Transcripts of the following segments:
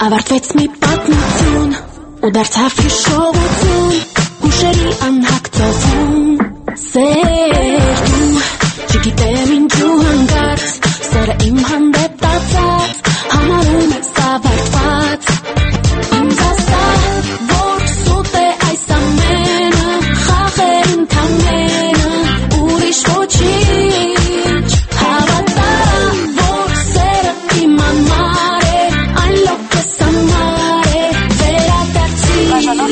Ավարտվեց մի պատմություն ու դարձավ հիշողություն հուշերի անհակ ծովում սեր դու չգիտեմ ինչու հանգարց սերը իմ հանդեպ տածած համարում ես ավարտված ինձ ասա որ սուտ է այս ամենը խաղեր ընդամենը ուրիշ ոչինչ հավատա որ սերը իմ անմար է այն լոքես ամար է վերադարձի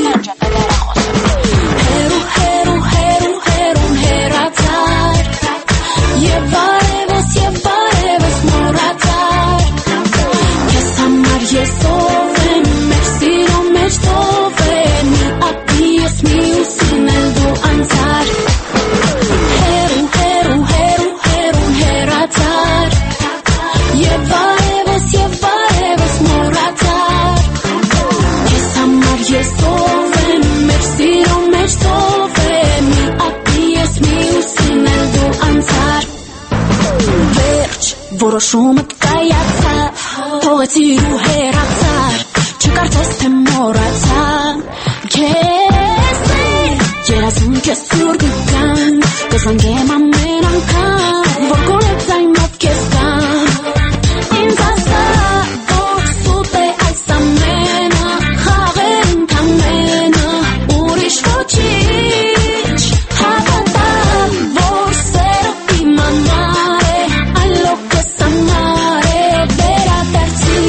հերու հերու հերու հերուն հերացար և բարևս մորացար քեզ համար ես ով եմ մեր սիրո մեջ տով է մի ապի ես մի ուսին էլ դու անցար հերու հերու հերու հերուն հերացար և բարևս մորացար քեզ համար ես ով եմ մեր սիրո մեջ տով է մի ապի ես մի ուսին էլ դու անցար վերջ որոշումդ կայացավ թողեցիր ու հեռացար չկարծես թե մոռացա քեզ երազում քեզ սուր գան կզանգեմ ամեն անգամ որ գոնե ձայնով քեզ կամ ինձ ասա որ սուտ է այս ամենը խաղեր ընդամենը ուրիշ ոչինչ հավատա որ սերը իմ անմար է այն լոքես ամար է վերադարձի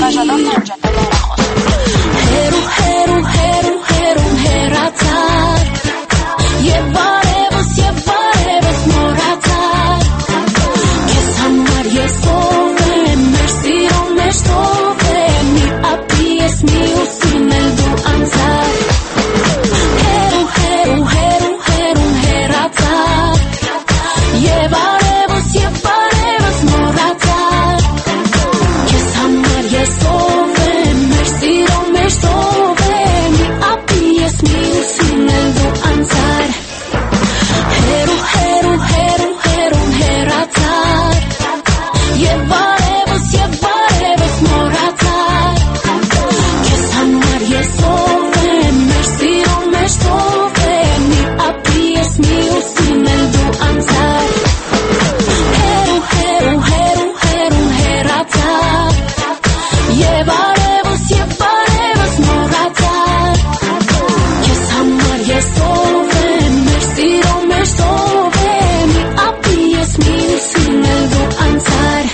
հերու հերու հերու հերուն հերացար և բարևս մորացար քեզ համար ես ով եմ մեր սիրո մեջ տով է մի ապի ես մի ուսին էլ դու անցար հերու հերու հերու հերուն հերացար և բարևս մորացար քեզ համար ես ով եմ մեր սիրո մեջ տով է մի ապի ես մի ուսին էլ դու անցար հերու հերու հերու հերուն հերացար և բարևս մորացար քեզ համար ես ով եմ մեր սիրո մեջ տով է մի ապի ես մի ուսին էլ դու անցար հերու հերու հերու հերուն հերացար և բարևս մորացար քեզ համար ես ով եմ մեր սիրո մեջ տով է մի ապի ես մի ուսին էլ դու անցար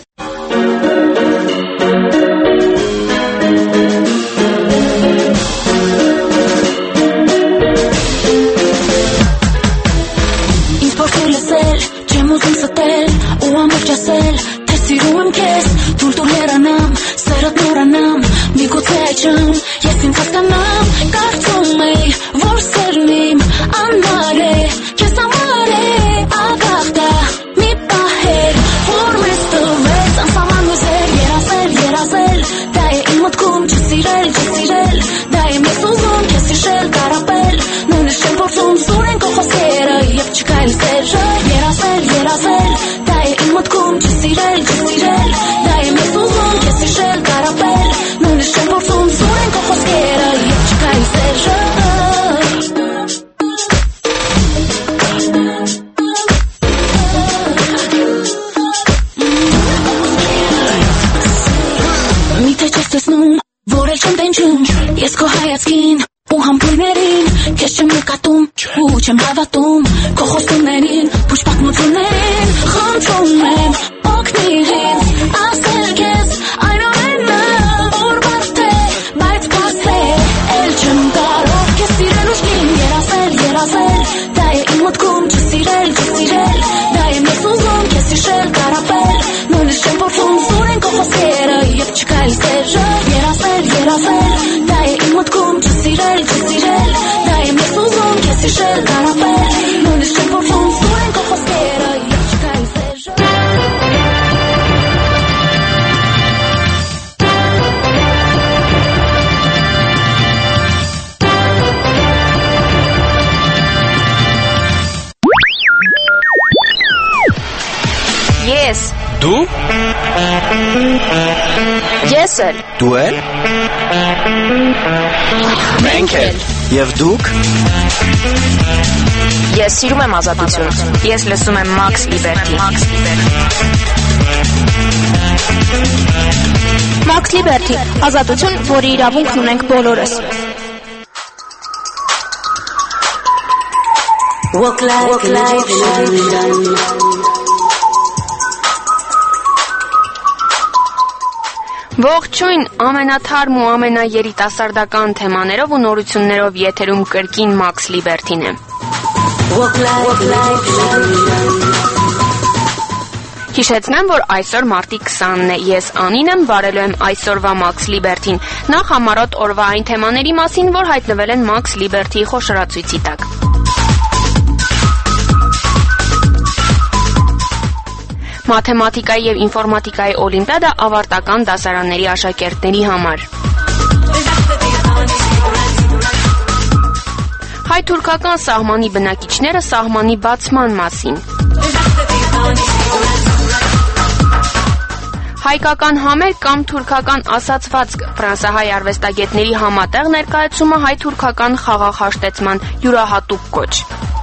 ինձ փորձել լսել չեմ ուզում ստել ու ամբողջ ասել թե սիրում եմ քեզ թույլ տուր հեռանամ սերդ մոռանամ միգուցե այժմ ես ինձ հասկանամ կարծում էի որ սերն իմ անմար է քեզ համար է ավաղտա մի պահեր որ մեզ տվեց անսահման հույզեր երազել դա է իմ մտքում չսիրել դա է մեզ ուզում քեզ հիշել կարապել նույնիսկ չեմ փորձում սուրեն քո խոսքերը և չկայլ սերը երազել դա է իմ մտքում չսիրել դա է մեզ ուզում քեզ հիշել կարապել նույնիսկ չեմ փորձում սուրեն քո խոսքերը և չկայլ սերը Միթե չես տեսնում, որ էլ չեմ տենջում Ես քո հայացքին ու համբույրներին Քեզ չեմ նկատում ու չեմ հավատում Քո խոստումներին, փուշ պատմություններին Խնդրում եմ, օգնիր ինձ ասել քեզ Այն ամենը, որ բարդ է, բայց պարզ է Էլ չեմ կարող քեզ սիրել ուժգին երազել Դա է իմ մտքում չսիրել Դա է մեզ ուզում քեզ հիշել կարապել Նույնիսկ չեմ փորձում սուրեն քո խոսքերը Եվ չկայլ սերը երազել Դա է իմ մտքում չսիրել Դա է մեզ ուզում քեզ հիշել կարապել Նույնիսկ չեմ փորձում սուրեն քո խոսքերը Եվ չկայլ սերը Ես Դու? Ես էլ։ Դու էլ։ Մենք էլ։ Եվ դուք։ Ես սիրում եմ ազատություն։ Ես լսում եմ Max Liberty։ Max Liberty, ազատություն, որի իրավունքն ունենք բոլորս։ Walk like life. Ողջույն, ամենաթարմ ու ամենաերիտասարդական թեմաներով ու նորություններով եթերում կրկին Max Liberty-ն է։ Հիշեցնեմ, որ այսօր մարտի 20-ն է, ես Անին եմ, վարելու եմ այսօրվա Max Liberty-ն, նախ համառոտ օրվա այն թեմաների մասին, որ հայտնվել են Max Liberty-ի խոշորացույցի տակ։ Մաթեմատիկայի և ինֆորմատիկայի օլիմպիադա ավարտական դասարանների աշակերտների համար։ Հայ-թուրքական սահմանի բնակիչները սահմանի բացման մասին։ Հայկական համեր կամ թուրքական ասացվածք ֆրանսահայ արվեստագետների համատեղ ներկայացումը հայ-թուրքական խաղաղ հաշտեցման յուրահատուկ կոչ։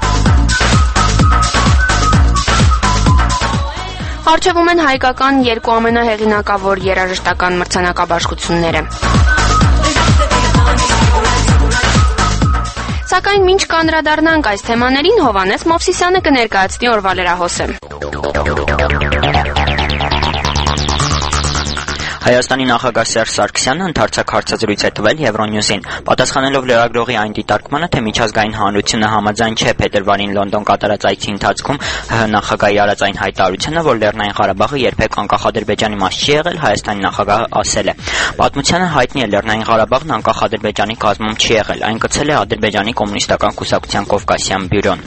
Առջևում են հայկական երկու ամենահեղինակավոր երաժշտական մրցանակաբաշխությունները։ Սակայն մինչ կանդրադառնանք այս թեմաներին, Հովհաննես Մովսիսյանը կներկայացնի օրվա լրահոսը։ Հայաստանի նախագահ Սերժ Սարգսյանը ընդարձակ հարցազրույց է տվել Եվրոնյուզին, պատասխանելով լրագրողի այն դիտարկմանը, թե միջազգային հանրությունը համաձայն չէ փետրվարին Լոնդոն կատարած այցի ընթացքում ՀՀ նախագահի արած այն հայտարարությունը, որ Լեռնային Ղարաբաղը երբեք անկախ Ադրբեջանի մաս չի եղել, Հայաստանի նախագահը ասել է. Պատմությանը հայտնի է Լեռնային Ղարաբաղն անկախ Ադրբեջանի կազմում չի եղել, այն գցել է Ադրբեջանի կոմունիստական կուսակցության Կովկասյան բյուրոն։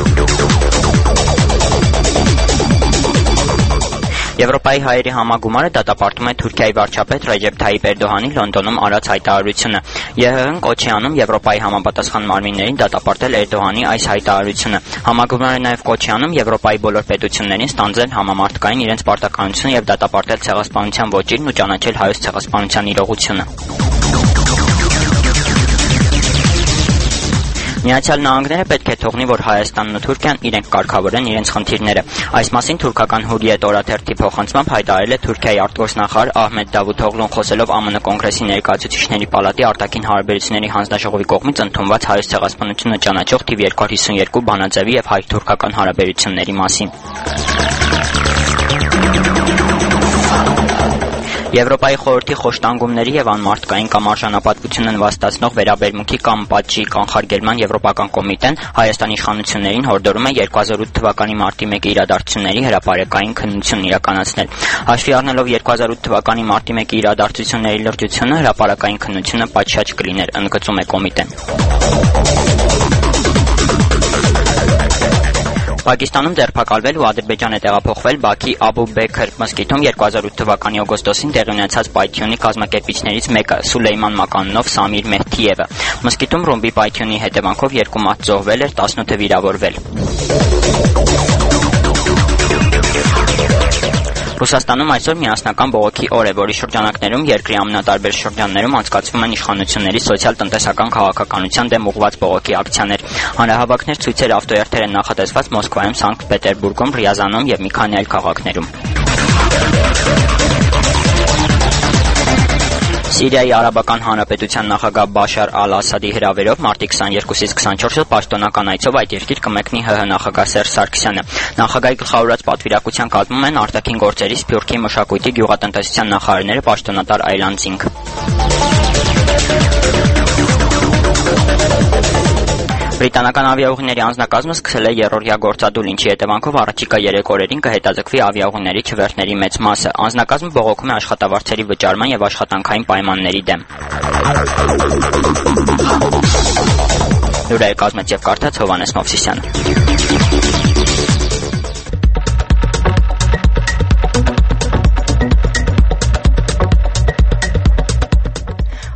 Եվրոպայի հայերի համագումարը դատապարտում է Թուրքիայի վարչապետ Ռեջեփ Թայիպ Էրդողանի Լոնդոնում արած հայտարարությունը։ ԵՀՀ-ն կոչ է անում Եվրոպայի համապատասխան մարմիններին դատապարտել Էրդողանի այս հայտարարությունը։ Համագումարը նաև կոչ է անում Եվրոպայի բոլոր պետություններին ստանձնել համամարտկային իրենց պարտականությունը եւ դատապարտել ցեղասպանության ոճիրն ու ճանաչել հայոց ցեղասպանության իրողությունը։ Միացյալ Նահանգները պետք է թողնի, որ Հայաստանն ու Թուրքիան իրենք կարգավորեն իրենց խնդիրները։ Այս մասին թուրքական Հուրիետ օրաթերթի փոխանցմամբ հայտարարել է Թուրքիայի արտգործնախարար Ահմեդ Դավութօղլուն, խոսելով ԱՄՆ կոնգրեսի ներկայացուցիչների պալատի արտաքին հարաբերությունների հանձնաժողովի կողմից ընդունված հայոց ցեղասպանությունը ճանաչող թիվ 252 բանաձևի եւ հայ-թուրքական հարաբերությունների մասին։ Եվրոպայի խորհրդի խոշտանգումների եւ անմարտկային կամ արժանապատվությունը նվաստացնող վերաբերմունքի կամ պատժի կանխարգելման եվրոպական կոմիտեն Հայաստանի իշխանություններին հորդորում է 2008 թվականի մարտի 1-ի իրադարձությունների հրապարակային քննություն իրականացնել։ Հաշվի առնելով 2008 թվականի մարտի 1-ի իրադարձությունների լրջությունը, հրապարակային քննությունը պատշաճ կլիներ, ընդգծում է կոմիտեն։ Պակիստանում ձերբակալվել ու Ադրբեջան է տեղափոխվել Բաքվի Աբու Բեքր մզկիթում 2008 թվականի օգոստոսին տեղի ունեցած պայթյունի կազմակերպիչներից մեկը Սուլեյման Մականնով Սամիր Մեհդիևը։ Մզկիթում ռումբի պայթյունի հետևանքով 2 մարդ զոհվել էր, 18-ը վիրավորվել։ Ռուսաստանում այսօր միասնական բողոքի օր է, որի շրջանակներում երկրի ամենատարբեր շրջաններում անցկացվում են իշխանությունների սոցիալ-տնտեսական քաղաքականության դեմ ուղղված բողոքի ակցիաներ։ Հանրահավաքներ, ցույցեր, ավտոերթեր են նախատեսված Մոսկվայում, Սանկտ Պետերբուրգում, Ռիազանում եւ մի քանի այլ քաղաքներում։ Սիրիայի Արաբական Հանրապետության նախագահ Բաշար Ալ-Ասադի հրավերով մարտի 22-ից 24-ը պաշտոնական այցով այդ երկիր կմեկնի ՀՀ նախագահ Սերժ Սարգսյանը։ Նախագահի գլխավորած պատվիրակության կազմում են արտաքին գործերի, սփյուռքի, մշակույթի, գյուղատնտեսության նախարարները, պաշտոնատար այլանձինք։ Բրիտանական ավիաուղիների անձնակազմը սկսել է երրորդյա գործադուլ, ինչի հետևանքով առաջիկա 3 օրերին կհետաձգվի ավիաուղիների չվերթների մեծ մասը։ Անձնակազմը բողոքում է աշխատավարձերի վճարման եւ աշխատանքային պայմանների դեմ։ Լուրերը կազմեց եւ կարդաց Հովհաննես Մովսիսյանը։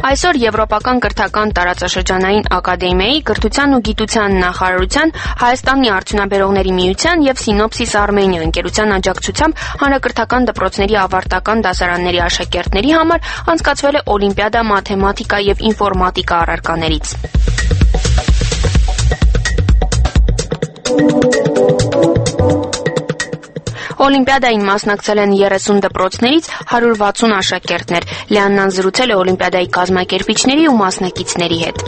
Այսօր Եվրոպական կրթական տարածաշրջանային ակադեմիայի կրթության ու գիտության նախարարության, Հայաստանի արդյունաբերողների միության եւ Սինոպսիս Արմենիա ընկերության աջակցությամբ հանրակրթական դպրոցների ավարտական դասարանների աշակերտների համար անցկացվել է Օլիմպիադա մաթեմատիկա եւ ինֆորմատիկա առարկաներից։ Օլիմպիադային մասնակցել են 30 դպրոցներից 160 աշակերտներ։ Լիաննան զրուցել է Օլիմպիադայի կազմակերպիչների ու մասնակիցների հետ։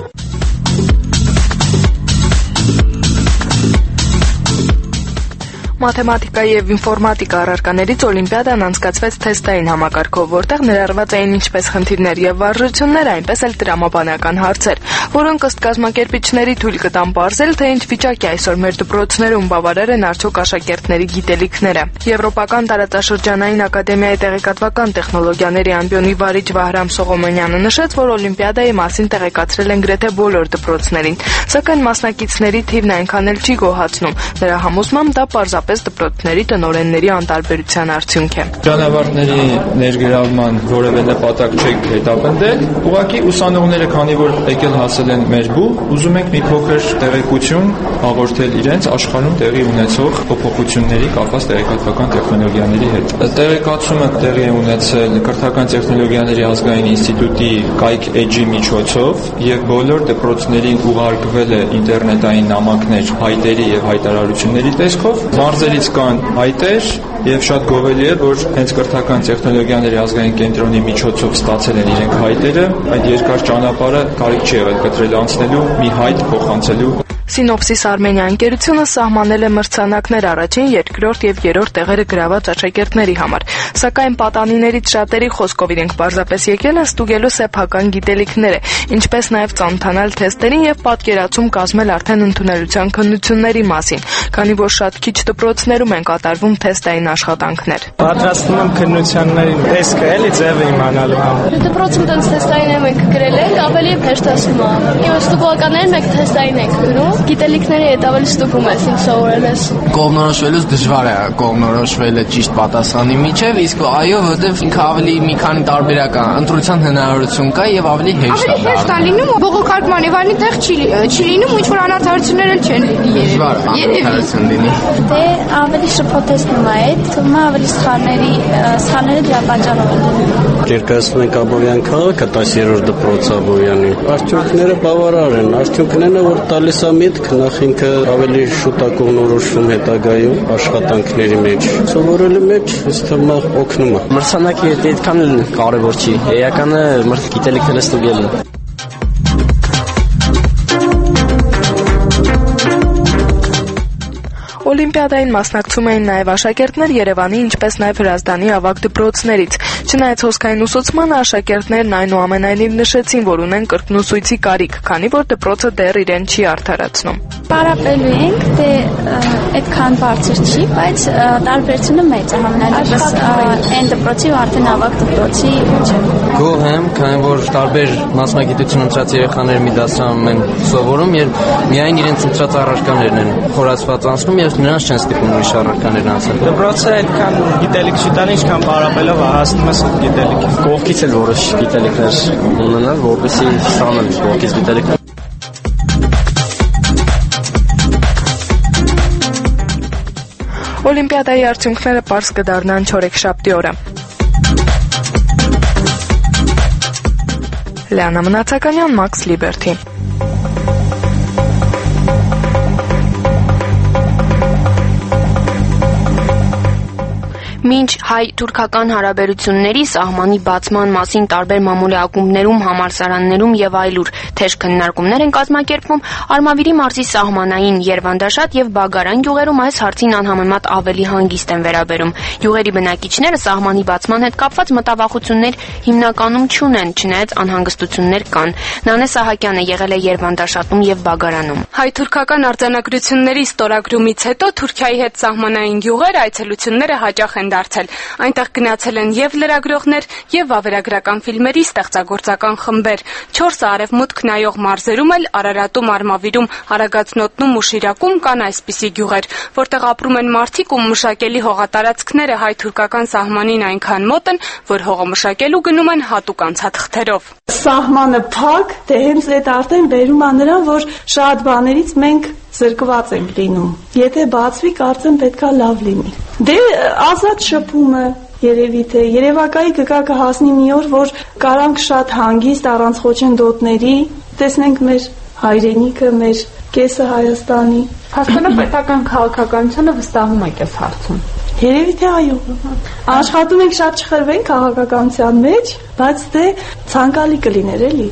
Մաթեմատիկա եւ ինֆորմատիկա առարկաներից Օլիմպիադան անցկացվեց թեստային համակարգով, որտեղ ներառված էին ինչպես խնդիրներ եւ վարժություններ, այնպես էլ տրամաբանական հարցեր, որոնք ըստ կազմակերպիչների թույլ կտան պարզել, թե ինչ վիճակի այսօր մեր դպրոցներում բավարար են արդյոք աշակերտների գիտելիքները։ Եվրոպական տարածաշրջանային ակադեմիայի տեղեկատվական տեխնոլոգիաների ամբիոնի վարիչ Վահրամ Սողոմոնյանը նշեց, որ Օլիմպիադայի մասին տեղեկացրել են գրեթե բոլոր դպրոցներին, սակայն մասնակիցների թիվն այնքան էլ չի գոհացնում։ Նրա համոզմամբ դա պարզապես դպրոցների տնօրենների անտարբերության արդյունք է։ Ճանապարհների ներգրավման որևէ նպատակ չենք հետապնդել, ուղղակի ուսանողները, քանի որ եկել հասել են մեր բու, ուզում ենք մի փոքր տեղեկություն հաղորդել իրենց աշխարհում տեղի ունեցող փոփոխությունների կապված տեղեկատվական տեխնոլոգիաների հետ։ Տեղեկացումը տեղի է ունեցել Կրթական տեխնոլոգիաների ազգային ինստիտուտի Kike Edge-ի միջոցով եւ բոլոր դպրոցներին ուղարկվել է ինտերնետային նամակներ հայտերի եւ հայտարարությունների տեսքով։ Մարզերից կան հայտեր եւ շատ գովելի է, որ հենց Կրթական տեխնոլոգիաների ազգային կենտրոնի միջոցով ստացել են իրենք հայտերը, այդ երկար ճանապարհը կարիք չի եղել կտրել անցնելու, մի հայտ փոխանցելու։ Սինոպսիս Արմենիա ընկերությունը սահմանել է մրցանակներ առաջին, երկրորդ եւ երրորդ տեղերը գրաված աշակերտների համար, սակայն պատանիներից շատերի խոսքով իրենք պարզապես եկել են ստուգելու սեփական գիտելիքները, ինչպես նաեւ ծանոթանալ թեստերին եւ պատկերացում կազմել արդեն ընդունելության քննությունների մասին, քանի որ շատ քիչ դպրոցներում են կատարվում թեստային աշխատանքներ։ Պատրաստվում եմ քննություններին տեսքը էլի ձևը իմանալու համար։ Դպրոցում տենց թեստային ենք գրել ենք, ավելի հեշտացնում է։ Եվ ստուգողականներին մենք թեստային ենք գրում։ Գիտելիքների հետ ավելի ստուգում ես, ինչ սովորել ես։ Կողմնորոշվելուց դժվար է կողմնորոշվելը ճիշտ պատասխանի միջև, իսկ այո, որտեվ ինքը ավելի մի քանի տարբերակ է, ընտրության հնարավորություն կա եւ ավելի հեշտ է։ Ավելի հեշտ է լինում, բողոքարկման եւ այլն տեղ չի լինում, ինչ որ անարդարություններ էլ չեն լինի։ Դժվար անարդարություն լինի։ Դե ավելի շփոթեցնում է այդ, թվում է ավելի սխալները դրա պատճառով են։ Ներկայացնում ենք Աբովյան քաղաքը 10-րդ դպրոցը Աբովյանի։ Արդյունքները բավարար են, արդյունքներն որ տալիս է միտք, նախ ինքը ավելի շուտ է կողմնորոշվում հետագայում աշխատանքների մեջ։ Սովորելու մեջ ըստ թվում է օգնում է։ Մրցանակի հետ այդքան կարևոր չի, էականը գիտելիքները ստուգելն է։ Օլիմպիադային մասնակցում էին նաև աշակերտներ Երևանի, ինչպես նաև Հրազդանի ավագ դպրոցներից։ Չնայած հոսքային ուսուցմանը, աշակերտներն այնուամենայնիվ նշեցին, որ ունեն կրկնուսույցի կարիք, քանի որ դպրոցը դեռ իրեն չի արդարացնում։ Պարապելու ենք, դե այդքան բարձր չի, բայց տարբերությունը մեծ է համենայնպես այն դպրոցի ու արդեն ավագ դպրոցի միջև։ Գոհ եմ, քանի որ տարբեր մասնագիտություն ընտրած երեխաները մի դասարանում են սովորում եւ միայն իրենց ընտրած առարկաներն են խորացված անցնում եւ նրանց չեն ստիպում ուրիշ առարկաներ անցնել։ Դպրոցը այդքան գիտելիք չի տալի, ինչքան պարապելով հասնում ես գիտելիք։ Կողքից էլ որոշ գիտելիքներ ունենալ, որպեսզի ստանալ կողքից գիտելիքներ։ Օլիմպիադայի արդյունքները պարզ կդառնան չորեքշաբթի օրը։ Լիանա Մնացականյան, Max Liberty։ Մինչ հայ-թուրքական հարաբերությունների սահմանի բացման մասին տարբեր մամուլի ակումբներում, համալսարաններում եւ այլուր թեժ քննարկումներ են կազմակերպվում, Արմավիրի մարզի սահմանային Երվանդաշատ եւ Բագարան գյուղերում այս հարցին անհամեմատ ավելի հանգիստ են վերաբերում։ Գյուղերի բնակիչները սահմանի բացման հետ կապված մտավախություններ հիմնականում չունեն, չնայած անհանգստություններ կան։ Նանե Սահակյանը եղել է Երվանդաշատում եւ Բագարանում։ Հայ-թուրքական արձանագրությունների ստորագրումից հետո Թուրքիայի հետ սահմանային գյուղեր այցելությունները հաճախ են են դարձել։ Այնտեղ գնացել են եւ լրագրողներ, եւ վավերագրական ֆիլմերի ստեղծագործական խմբեր։ 4 արևմուտք նայող մարզերում էլ Արարատում, Արմավիրում, Արագածնոտնում ու Շիրակում կան այսպիսի գյուղեր, որտեղ ապրում են մարդիկ ու մշակելի հողատարածքները հայ-թուրքական սահմանին այնքան մոտ են, որ հողը մշակելու գնում են հատուկ անցաթղթերով։ Սահմանը փակ, դե հենց այդ արդեն բերում է նրան, որ շատ բաներից մենք զրկված ենք լինում։ Եթե բացվի, կարծեմ պետքա լավ լինի։ Դե ազատ շփումը երևի թե Երևակայի գգա կհասնի մի օր, որ կարանք շատ հանգիստ առանց խոչընդոտների տեսնենք մեր հայրենիքը, մեր կեսը Հայաստանի։ Հասկանա պետական քաղաքականությունը վստահում եք այս հարցում։ Երևի թե այո։ Աշխատում ենք շատ չխրվենք քաղաքականության մեջ, բայց դե ցանկալի կլիներ էլի։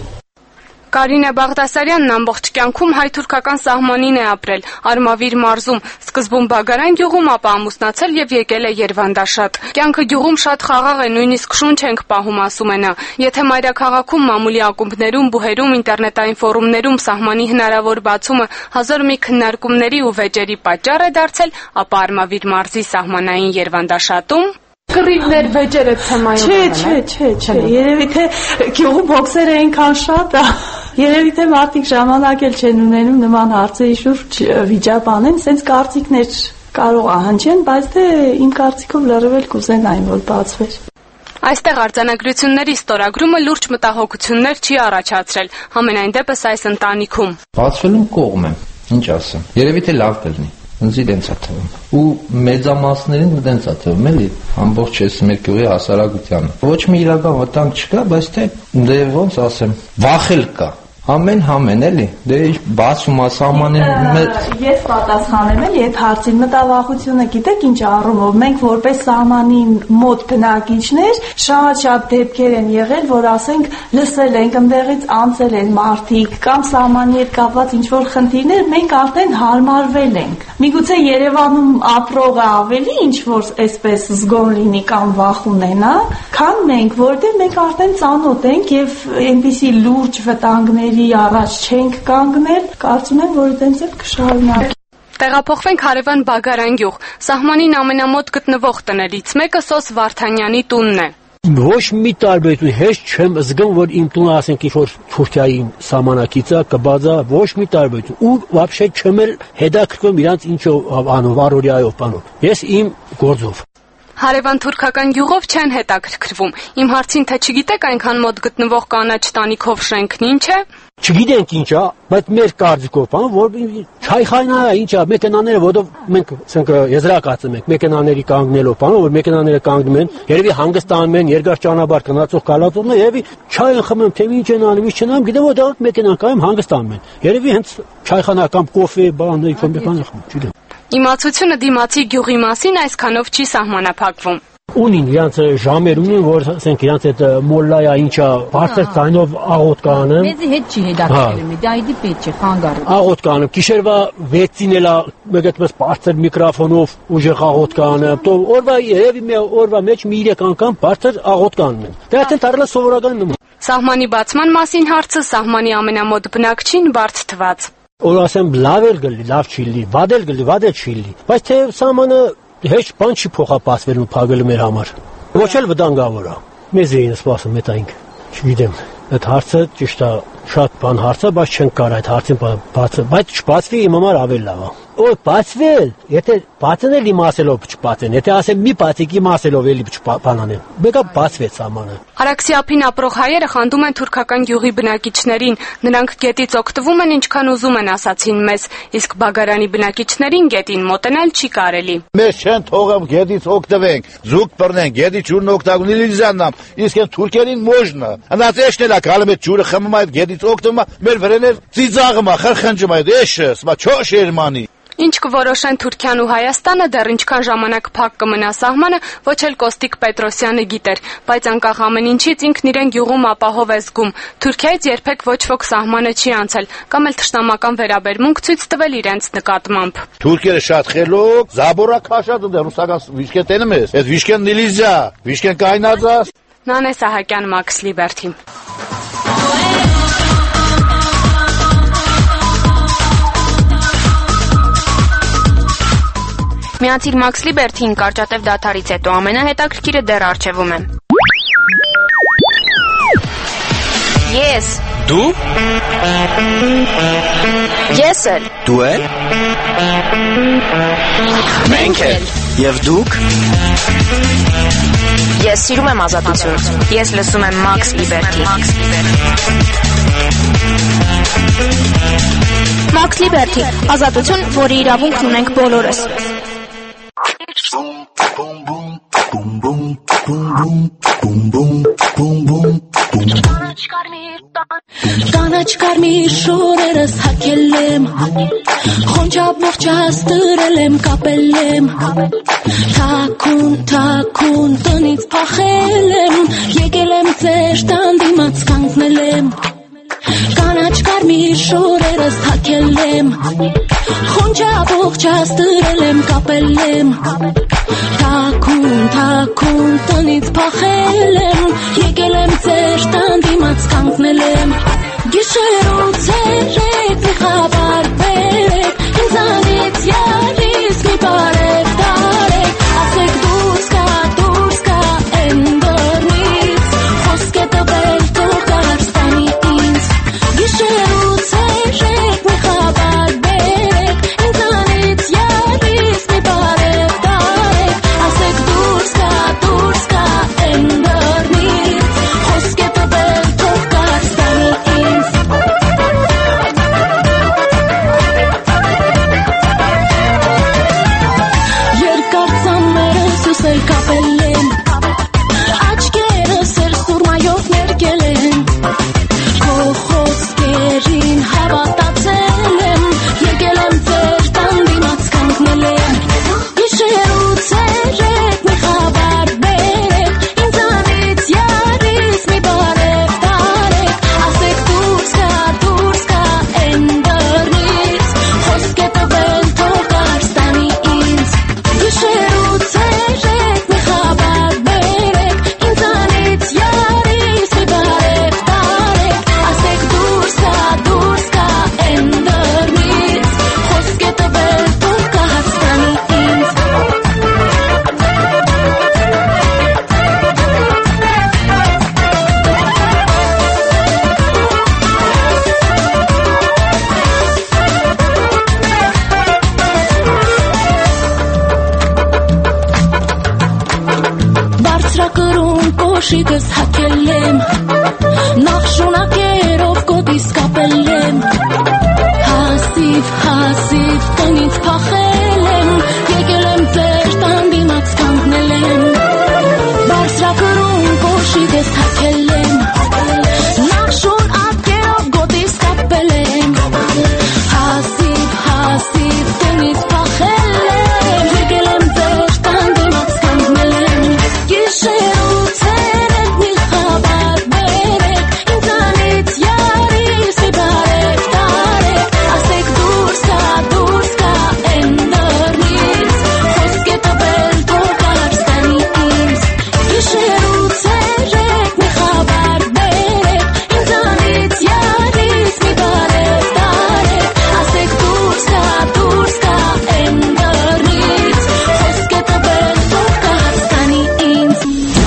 Կարինե Բաղդասարյանն ամբողջ կյանքում հայ-թուրքական սահմանին է ապրել, Արմավիր մարզում, սկզբում Բագարան գյուղում, ապա ամուսնացել եւ եկել է Երվանդաշատ։ Կյանքը գյուղում շատ խաղաղ է, նույնիսկ շունչ ենք պահում, ասում է նա։ Եթե մայրաքաղաքում մամուլի ակումբներում, բուհերում, ինտերնետային ֆորումներում սահմանի հնարավոր բացումը հազար մի քննարկումների ու վեճերի պատճառ է դարձել, ապա Արմավիր մարզի սահմանային Երվանդաշատում Կռիվներ, վեճերը թեմայում են։ Չէ, երևի թե գյուղում բոքսերը այնքան շատ է, երևի թե մարդիկ ժամանակ էլ չեն ունենում նման հարցերի շուրջ վիճապ անեն, սենց կարծիքներ կարող ահանջեն, բայց թե իմ կարծիքով լրիվ կուզեն այն, որ բացվեր։ Այստեղ արձանագրությունների ստորագրումը լուրջ մտահոգություններ չի առաջացրել, համենայն դեպս այս ընտանիքում։ Բացվելուն կողմ եմ, ինչ ասեմ, երևի թե լավ կլինի։ Ինձ դենց է թվում։ Ու մեծամասներին դենց է թվում, էլի, ամբողջ այս մեր գյուղի հասարակությանը։ Ոչ մի իրական վտանգ չկա, բայց թե դե ոնց ասեմ, վախել կա։ Ամեն էլի, դե բացում ասամանին Ես պատասխանեմ էլ, երբ հարցին մտավախությունը գիտեք ինչ առումով, մենք որպես սահմանին մոտ բնակիչներ շատ դեպքեր են եղել, որ ասենք լսել ենք, ընդեղից անցել են մարդիկ կամ սահմանի հետ կապված ինչ-որ խնդիրներ, մենք արդեն հարմարվել ենք։ Միգուցե Երևանում ապրողը ավելի ինչ-որ այսպես զգոն լինի կամ վախ ունենա, քան մենք, որտեղ մենք արդեն ծանոթ ենք եւ այնպիսի լուրջ վտանգների առաջ չենք կանգնել, կարծում եմ, որ դենց էլ կշարունակի։ Տեղափոխվենք հարևան Բագարան գյուղ։ Սահմանին ամենամոտ գտնվող տներից մեկը Սոս Վարդանյանի տունն է։ Ոչ մի տարբերություն հեշտ չեմ զգում, որ իմ տունը ասենք ինչ-որ Թուրքիայի սահմանակիցը կբազա, ոչ մի տարբերություն։ Ու вообще չեմ էլ հետաքրքրվում իրանց ինչով անով, առօրյայով բանով։ Ես իմ գործով։ Հարևան թուրքական գյուղով չեն հետաքրքրվում։ Իմ հարցին թե չգիտեք այնքան մոտ գտնվող կանաչ տանիքով շենքն ինչ է։ Չգիտենք ինչ է, բայց մեր կարծիքով բան, որ չայխանա ինչ է, մեքենաները, որով մենք ասենք եզրակացում ենք, մեքենաների կանգնելով բան, որ մեքենաները կանգնում են, երևի հանգստանում են, երկար ճանապարհ գնացող կալածողներ, երևի չայ են խմում, թե ինչ են անում, ինչ չեն անում, գիտեմ որ դա մեքենան կայում հանգստանում են։ Երևի հենց չայխանա կամ կոֆե, բան, ինչ-որ բան խմում, չգիտեմ։ Իմացությունը դիմացի գյուղի մասին այսքանով չի սահմանափակվում։ Ունին իրանց ժամեր ունին, որ ասենք իրանց այդ մոլլայա ինչա բարձր ձայնով աղոտ կանեմ։ Մեզի հետ չի հետաքրքրում, դա իդի պետք չէ, խանգարում։ Աղոտ կանեմ, գիշերվա 6-ին էլա մեկ այդպես բարձր միկրոֆոնով ուժեղ աղոտ կանեմ, તો օրվա երևի մի օրվա մեջ մի 3 անգամ բարձր աղոտ կանում են։ Դա արդեն դառնա սովորական նման։ Սահմանի բացման մասին հարցը սահմանի ամենամոտ բնակչին բարդ թվաց։ Որ ասեմ լավ էլ գլի, լավ չի լինի, վատ էլ գլի, վատ էլ չի լինի, բայց թե սահմանը հեչ բան չի փոխապատվելու փակելու մեր համար։ Ոչ էլ վտանգավոր է։ Մեզ էին սպասում այդ այնք։ Չգիտեմ, այդ հարցը ճիշտ է, շատ բան հարց է, բայց չենք կարող այդ հարցին բացել, բայց չբացվի իմ համար ավելի լավ է։ Օ, բացվել, եթե բացեն էլ իմ ասելով չբացեն, եթե ասեմ մի բացիկ իմ ասելով էլի չբանանեմ։ Բեկա բացվեց սահմանը։ Արաքսիափին ապրող հայերը խանդում են թուրքական գյուղի բնակիչներին, նրանք գետից օգտվում են ինչքան ուզում են, ասացին մեզ, իսկ Բագարանի բնակիչներին գետին մոտենալ չի կարելի։ Մեզ չեն թողում գետից օգտվենք, զուգ բռնենք, գետի ջուրն օգտագործել իլիզանամ, իսկ այն թուրքերին մոժնը։ Անացեշն էլ կալում է ջուրը խմում այդ գետից օգտվում, մեր վրեներ ծիծաղում, խրխնջում այդ էշը, սա չոշ երմանի։ Ինչ կորոշեն Թուրքիան ու Հայաստանը, դեռ ինչքան ժամանակ փակ կմնա սահմանը, ոչ էլ Կոստիկ Պետրոսյանը գիտեր, բայց անկախ ամեն ինչից ինքն իրեն գյուղում ապահով է զգում։ Թուրքիայից երբեք ոչ ոք սահմանը չի անցել, կամ էլ թշնամական վերաբերմունք ցույց տվել իրենց նկատմամբ։ Թուրքերը շատ խելոք, զաբորա քաշած ու ռուսական վիշկեն տենում ես, այդ վիշկեն նիլիզա, վիշկեն կայնածա։ Նանե Սահակյան, Մաքս Լիբերթի։ Միացիր Max Liberty-ին կարճատև դադարից հետո ամենահետաքրքիրը դեռ առջևում է։ Ես։ Դու։ Ես էլ։ Դու էլ։ Մենք էլ։ Եվ դուք։ Ես սիրում եմ ազատություն։ Ես լսում եմ Max Liberty։ Max Liberty, ազատություն, որի իրավունքն ունենք բոլորս։ Կանաչ կարմիր շորերս հագել եմ, խոնջապ ողջաստրել եմ, կապել եմ, թաքուն տնից փախել եմ, եկել եմ ձեր տան դիմաց կանգնել եմ, կանաչ կարմիր շորերս հագել եմ, խոնջապ ողջաստրել եմ, կապել եմ, թաքուն տնից փախել եմ, եկել եմ ձեր տան դիմաց կանգնել եմ, գիշերու ցերեկ մի խաբար բերեք, ինձանից յարից մի բարև տարեք, ասեք դուրս կա են դռնից, խոսք է տվել թող կարստանի ինձ, գիշերու ցերեկ մի խաբար բերեք, ինձանից յարից մի բարև տարեք, ասեք դուրս կա են դռնից, խոսք է տվել թող կարստանի ինձ. Երկար ծամերս ուսել կապել եմ, աչքերս էլ սուրմայով ներկել եմ, քո խոսքերին հավատացել եմ, եկել եմ ձեր տան դիմաց կանգնել եմ, գիշերու ցերեկ մի խաբար բերեք, ինձանից յարից մի բարև տարեք, ասեք դուրս կա են դռնից, խոսք է տվել թող կարստանի ինձ, գիշերու ցերեկ մի խաբար բերեք, ինձանից յարից մի բարև տարեք, ասեք դուրս կա են դռնից, խոսք է տվել թող կարստանի ինձ. Բարձրակրում կոշիկս հագել եմ, նախ շունակերով կոտիս կապել եմ, հասիվ տնից փախել եմ, եկել եմ ձեր տան դիմաց կանգնել եմ, բարձրակրում կոշիկս հագել եմ, նախ շունակերով կոտիս կապել եմ, հասիվ տնից փախել եմ, եկել եմ ձեր տան դիմաց կանգնել եմ, գիշերու ցերեկ մի խաբար բերեք, ինձանից յարից մի բարև տարեք, ասեք դուրս կա են դռնից, խոսք է տվել թող կարստանի ինձ, գիշերու ցերեկ մի խաբար բերեք, ինձանից յարից մի բարև տարեք, ասեք դուրս կա են դռնից, խոսք է տվել թող կարստանի ինձ.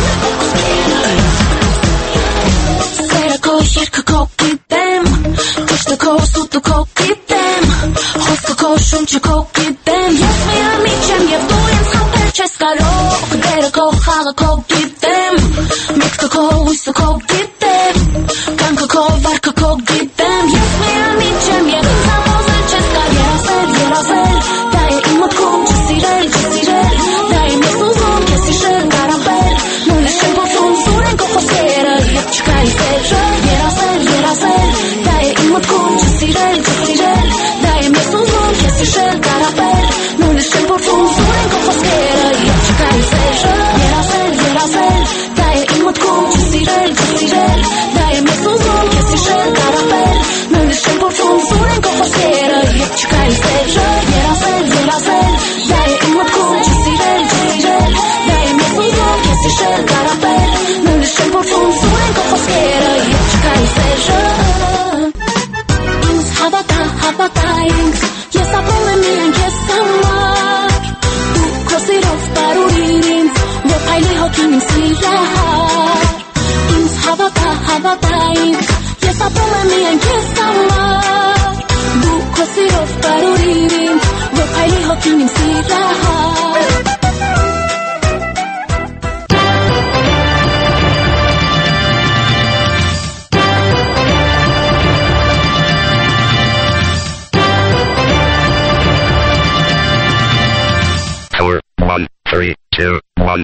Սերը քո երկը քո գիտեմ, կշտը քո սուտը քո գիտեմ, խոսքը քո շունչը քո գիտեմ, ես միամիջ եմ և դու ինձ խաբել չես կարող, դերը քո խաղը քո գիտեմ, միտքը քո հույսը քո գիտեմ, կյանքը քո վարքը քո գիտեմ, ես միամիջ եմ և ինձ համոզել չես կարող, երազել, դա է իմ մտքում չսիրել, դա եմ ես ուզում քեզ հիշել, կարամբել, նույնիսկ չեմ փորձում սուրեն քո խոսքերը, երբ չկա իզերը, երազել, դա է իմ մտքում չսիրել, դա եմ ես ուզում քեզ հիշել, կարամբել, նույնիսկ չեմ փորձում սուրեն քո խոսքերը, երբ չկա իզերը, երազել, դա է իմ մտքում չսիրել, Ակին իմ սիրահար Tower 1, 3, 2, 1.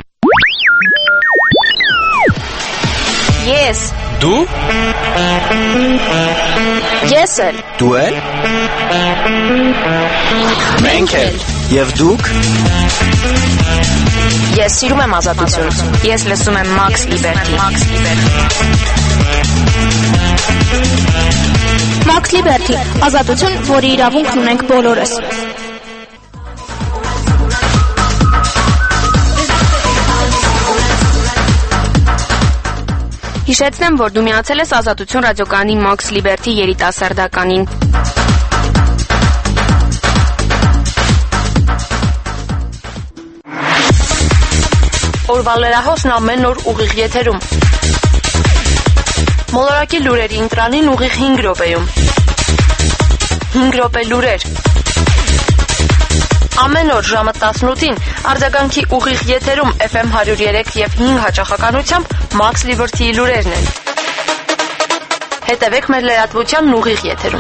Ես Դու Ես էլ Դու էլ Մենք էլ Եվ դուք Ես սիրում եմ ազատություն Ես լսում եմ Max Liberty Max Liberty ազատություն, որի իրավունքն ունենք բոլորս Հիշեցնեմ, որ դու միացել ես Ազատություն ռադիոկայանի Max Liberty երիտասարդականին։ Օրվա լրահոսն ամեն օր ուղիղ եթերում։ Մոլորակի լուրերի ընտրանին ուղիղ 5 րոպեում։ 5 րոպե լուրեր։ Ամեն օր ժամը 18-ին արձագանքի ուղիղ եթերում FM 103 եւ 5 հաճախականությամբ Max Liberty-ի լուրերն են։ Հետևեք մեր լրատվության ուղիղ եթերում։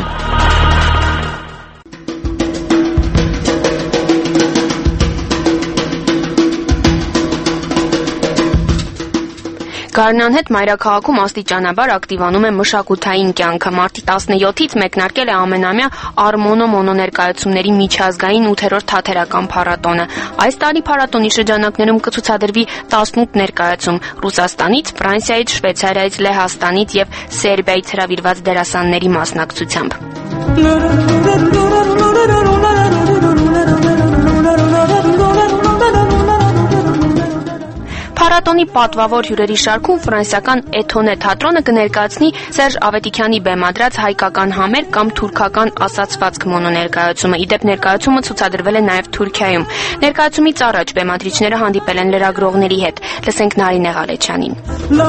Գարնան հետ մայրաքաղաքում աստիճանաբար ակտիվանում է մշակութային կյանքը։ Մարտի 17-ից մեկնարկել է ամենամյա Արմոնո մոնոներկայացումների միջազգային 8-րդ թատերական փառատոնը։ Այս տարի փառատոնի շրջանակներում կցուցադրվի 18 ներկայացում Ռուսաստանից, Ֆրանսիայից, Շվեյցարիայից, Լեհաստանից եւ Սերբիայից հրավիրված դերասանների մասնակցությամբ։ Փառատոնի պատվավոր հյուրերի շարքում ֆրանսիական Էթոնե թատրոնը կներկայացնի Սերժ Ավետիքյանի բեմադրած հայկական համեր կամ թուրքական ասացվածք մոնոներկայացումը։ Իդեպ ներկայացումը ցուցադրվել է նաև Թուրքիայում։ Ներկայացումից առաջ բեմադրիչները հանդիպել են լրագրողների հետ։ Լսենք Նարինե Ղալեչյանին։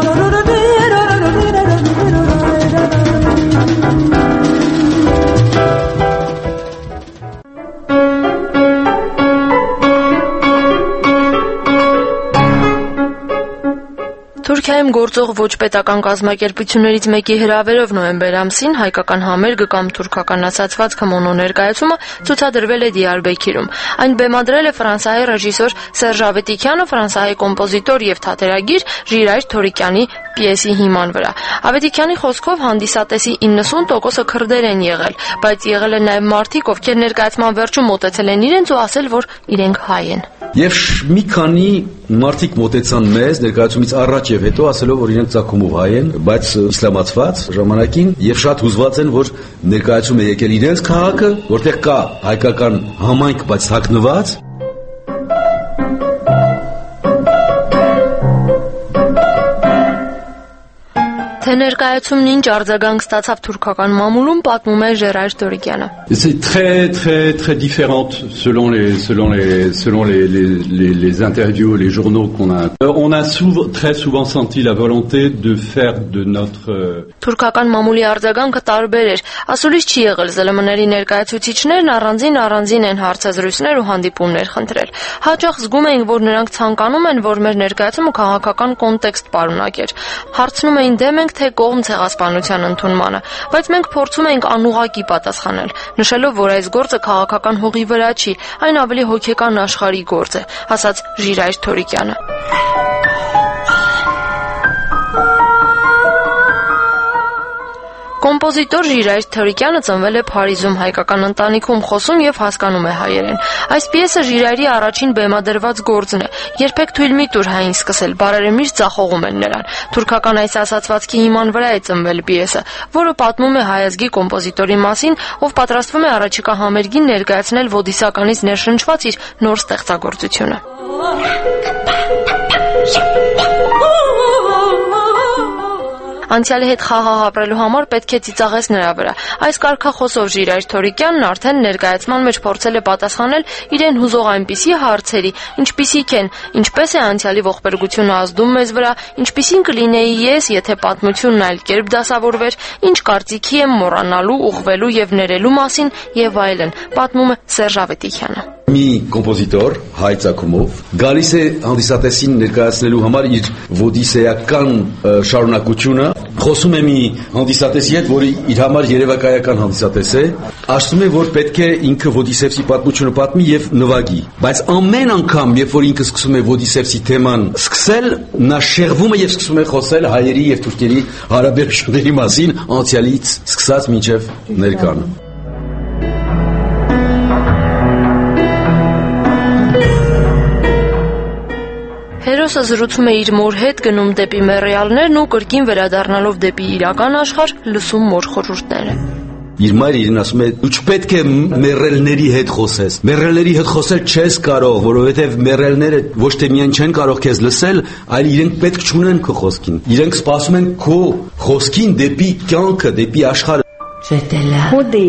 Թուրքիայում գործող ոչ պետական կազմակերպություններից մեկի հրավերով նոյեմբեր ամսին հայկական համերգը կամ թուրքական ասացվածքը մոնոներկայացումը ցուցադրվել է Դիարբեքիրում։ Այն բեմադրել է ֆրանսիայի ռեժիսոր Սերժ Ավետիքյանը, ֆրանսիայի կոմպոզիտոր եւ թատերագիր Ժիրայր Թորիկյանի պիեսի հիման վրա։ Ավետիքյանի խոսքով հանդիսատեսի 90%-ը քրդեր են եղել, բայց եղել են նաև մարդիկ, ովքեր ներկայացման վերջում մոտեցել են իրենց ու ասել, որ իրենք հայ են։ Եվ մի քանի մարդիկ մոտեցան մեզ ներկայացումից առաջ եւ հետո ասելով, որ իրենք ցակումով հայ են, բայց իսլամացված ժամանակին եւ շատ հուզված են, որ ներկայացում է եկել իրենց քաղաքը, որտեղ կա հայկական համայնք, բայց թաքնված։ Թե ներկայացումն ինչ արձագանք ստացավ թուրքական մամուլում, պատմում է Ժերայր Թորիկյանը։ C'est très différent selon les interviews, les journaux qu'on a. On a très souvent senti la volonté de faire de notre Թուրքական մամուլի արձագանքը տարբեր էր։ Ասուլիս չի եղել ԶԼՄ-ների ներկայացուցիչներն առանձին են հարցազրույցներ ու հանդիպումներ խնդրել։ Հաճախ զգում էինք, որ նրանք ցանկանում են, որ մեր ներկայացումը քաղաքական կոնտեքստ պարունակեր։ Հարցնում էին դեմ ենք թե կողմ ցեղասպանության ընդունմանը, բայց մենք փորձում ենք անուղղակի պատասխանել, նշելով, որ այս գործը քաղաքական հողի վրա չի, այն ավելի հոգեկան աշխարհի գործ է, ասաց Ժիրայր Թորիկյանը։ Կոմպոզիտոր Ժիրայր Թորիկյանը ծնվել է Փարիզում, հայկական ընտանիքում, խոսում եւ հասկանում է հայերեն։ Այս պիեսը Ժիրայրի առաջին բեմադրված գործն է։ Երբեք թույլ մի տուր հային սկսել, բարերը միշտ ծախողում են նրան։ Թուրքական այս ասացվածքի հիման վրա է ծնվել պիեսը, որը պատմում է հայազգի կոմպոզիտորի մասին, ով պատրաստվում է առաջիկա համերգին ներկայացնել ոդիսականից ներշնչված իր նոր ստեղծագործությունը։ Անցյալի հետ խաղաղ ապրելու համար պետք է ծիծաղես նրա վրա։ Այս կարգախոսով Ժիրայր Թորիկյանն արդեն ներկայացման մեջ փորձել է պատասխանել իրեն հուզող այնպիսի հարցերի, ինչպիսիք են. ինչպես է անցյալի ողբերգությունը ազդում մեզ վրա, ինչպիսին կլինեի ես, եթե պատմությունն այլ կերպ դասավորվեր, ինչ կարծիքի եմ մոռանալու, ուղղվելու եւ ներելու մասին եւ այլն, պատմում է Սերժ Ավետիքյանը։ մի կոմպոզիտոր հայ ցակումով գալիս է հանդիսատեսին ներկայացնելու համար իր ոդիսեական շարունակությունը, խոսում է մի հանդիսատեսի հետ, որի իր համար երևակայական հանդիսատես է, ասում է, որ պետք է ինքը Ոդիսևսի պատմությունը պատմի եւ նվագի, բայց ամեն անգամ, երբ որ ինքը սկսում է Ոդիսևսի թեման սկսել, նա շեղվում է եւ սկսում է խոսել հայերի եւ թուրքերի հարաբերությունների մասին, անցյալից սկսած մինչեւ ներկան։ Հերոսը զրուցում է իր մոր հետ, գնում դեպի մեռյալներն ու կրկին վերադառնալով դեպի իրական աշխարհ, լսում մոր խորհուրդները։ Իր մայրը իրեն ասում է՝ «Դու չպետք է մեռելների հետ խոսես։ Մեռելների հետ խոսել չես կարող, որովհետև մեռելները ոչ թե միայն չեն կարող քեզ լսել, այլ իրենք պետք չունեն քո խոսքին։ Իրենք սպասում են քո խոսքին դեպի կյանքը, դեպի աշխարհը»։ J'étais là.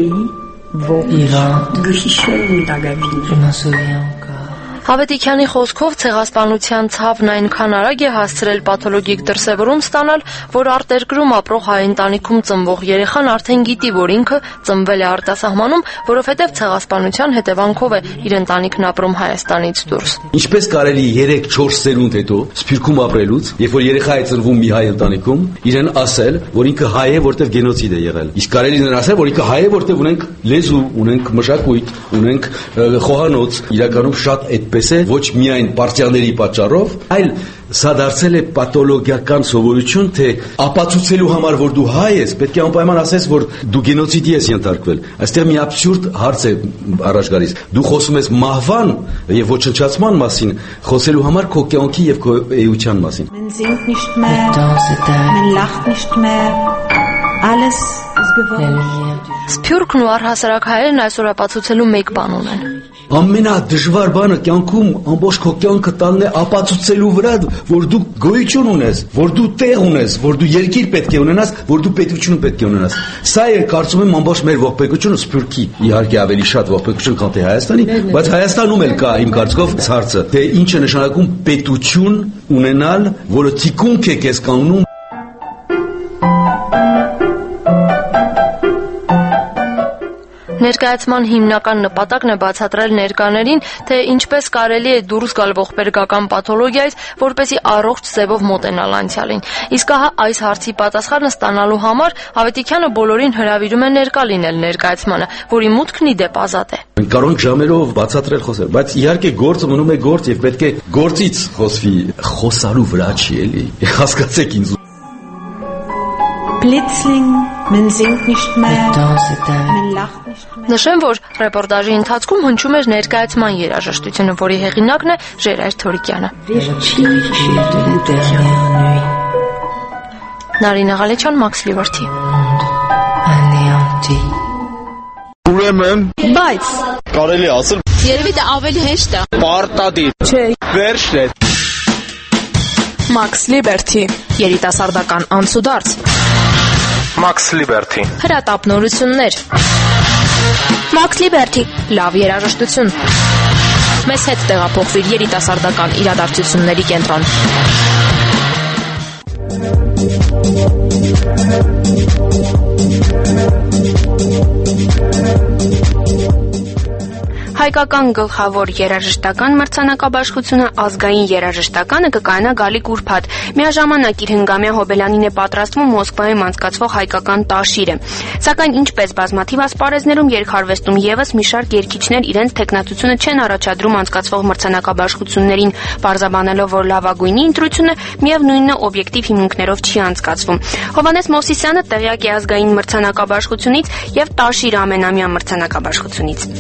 Je m'en souviens encore. Հավետիքյանի խոսքով ցեղասպանության ցավն այնքան արագ է հասցրել պաթոլոգիկ դրսևորում ստանալ, որ արտերկրում ապրող հայ ընտանիքում ծնվող երեխան արդեն գիտի, որ ինքը ծնվել է արտասահմանում, որովհետև ցեղասպանության հետևանքով է իր ընտանիքն ապրում Հայաստանից դուրս։ Ինչպես կարելի 3-4 սերունդ հետո Սփյուռքում ապրելուց, երբ որ երեխա է ծնվում մի հայ ընտանիքում, իրեն ասել, որ ինքը հայ է, որտեղ գենոցիդ է եղել։ Իսկ կարելի նրան ասել, որ ինքը հայ է, որտեղ ունենք լեզու, ունենք մշակույթ, ունենք խոհանոց, իրականում շատ այդպես է, ոչ միայն պարտիաների պատճառով, այլ սա դարձել է պաթոլոգիական սովորություն, թե ապացուցելու համար, որ դու հայ ես, պետք է անպայման ասես, որ դու գենոցիդի ես ենթարկվել։ Այստեղ մի աբսուրդ հարց է առաջ գալիս։ Դու խոսում ես մահվան եւ ոչնչացման մասին, խոսելու համար քո կյանքի եւ քո էության մասին։ Man singt nicht mehr, man lacht nicht mehr. Alles ist geworden. Սփյուռքն ու առհասարակ հայերն այսօր ապացուցելու մեկ բան ունեն։ Ամենադժվար բանը կյանքում ամբողջ քո կյանքը տալն է ապացուցելու վրա, որ դու գոյություն ունես, որ դու տեղ ունես, որ դու երկիր պետք է ունենաս, որ դու պետություն պետք է ունենաս։ Սա է կարծում եմ ամբողջ մեր ողբերգությունը Սփյուռքի, իհարկե ավելի շատ ողբերգություն քան թե Հայաստանի, բայց Հայաստանում էլ կա իմ կարծիքով հարցը, թե ինչ է նշանակում պետություն ունենալ, որը թիկունք է քեզ կանգնում։ Ներկայացման հիմնական նպատակն է բացատրել ներկաներին, թե ինչպես կարելի է դուրս գալ ողբերգական պաթոլոգիայից, որպեսզի առողջ ձևով մոտենալ անցյալին։ Իսկ ահա այս հարցի պատասխանը ստանալու համար Հավետիքյանը բոլորին հրավիրում է ներկա լինել ներկայացմանը, որի մուտքն ի դեպ ազատ է։ Մենք կարող ենք ժամերով բացատրել խոսել, բայց իհարկե գործը մնում է գործ եւ պետք է գործից խոսվի, խոսալու վրա չի էլի։ Հասկացեք ինձ։ Plötzlich, man singt nicht mehr, man lacht nicht mehr. Նշեմ, որ ռեպորտաժի ընթացքում հնչում էր ներկայացման երաժշտությունը, որի հեղինակն է Ժերայր Թորիկյանը։ Նարինե Ղալեչյան, Մաքս Լիվերթի։ Ուրեմն, բայց կարելի ասել, երևի դա ավելի հեշտ է։ Պարտադիր։ Չէ։ Վերջն է։ Մաքս Լիբերթի, երիտասարդական անցուդարձ։ Մաքս Լիբերթի, հրատապնորություններ։ Մաքս Լիբերթի, լավ երաժշտություն։ Մեզ հետ տեղափոխվիր երիտասարդական իրադարձությունների կենտրոն։ Հայկական գլխավոր երաժշտական մրցանակաբաշխությունը ազգային երաժշտականը կկայանա գալիք ուրբաթ։ Միաժամանակ իր հնգամյա հոբելյանին է պատրաստվում Մոսկվայում անցկացվող հայկական տաշիրը։ Սակայն ինչպես բազմաթիվ ասպարեզներում երգարվեստում եւս մի շարք երգիչներ իրենց տեխնատությունը չեն առաջադրում անցկացվող մրցանակաբաշխություններին, պարզաբանելով, որ լավագույնի ընտրությունը միևնույնն է օբյեկտիվ հիմունքներով չի անցկացվում։ Հովհաննես Մովսիսյանը տեղյակ է ազգային մրցանակաբաշխությունից եւ տաշիր ամենամյա մրցանակաբաշխությունից։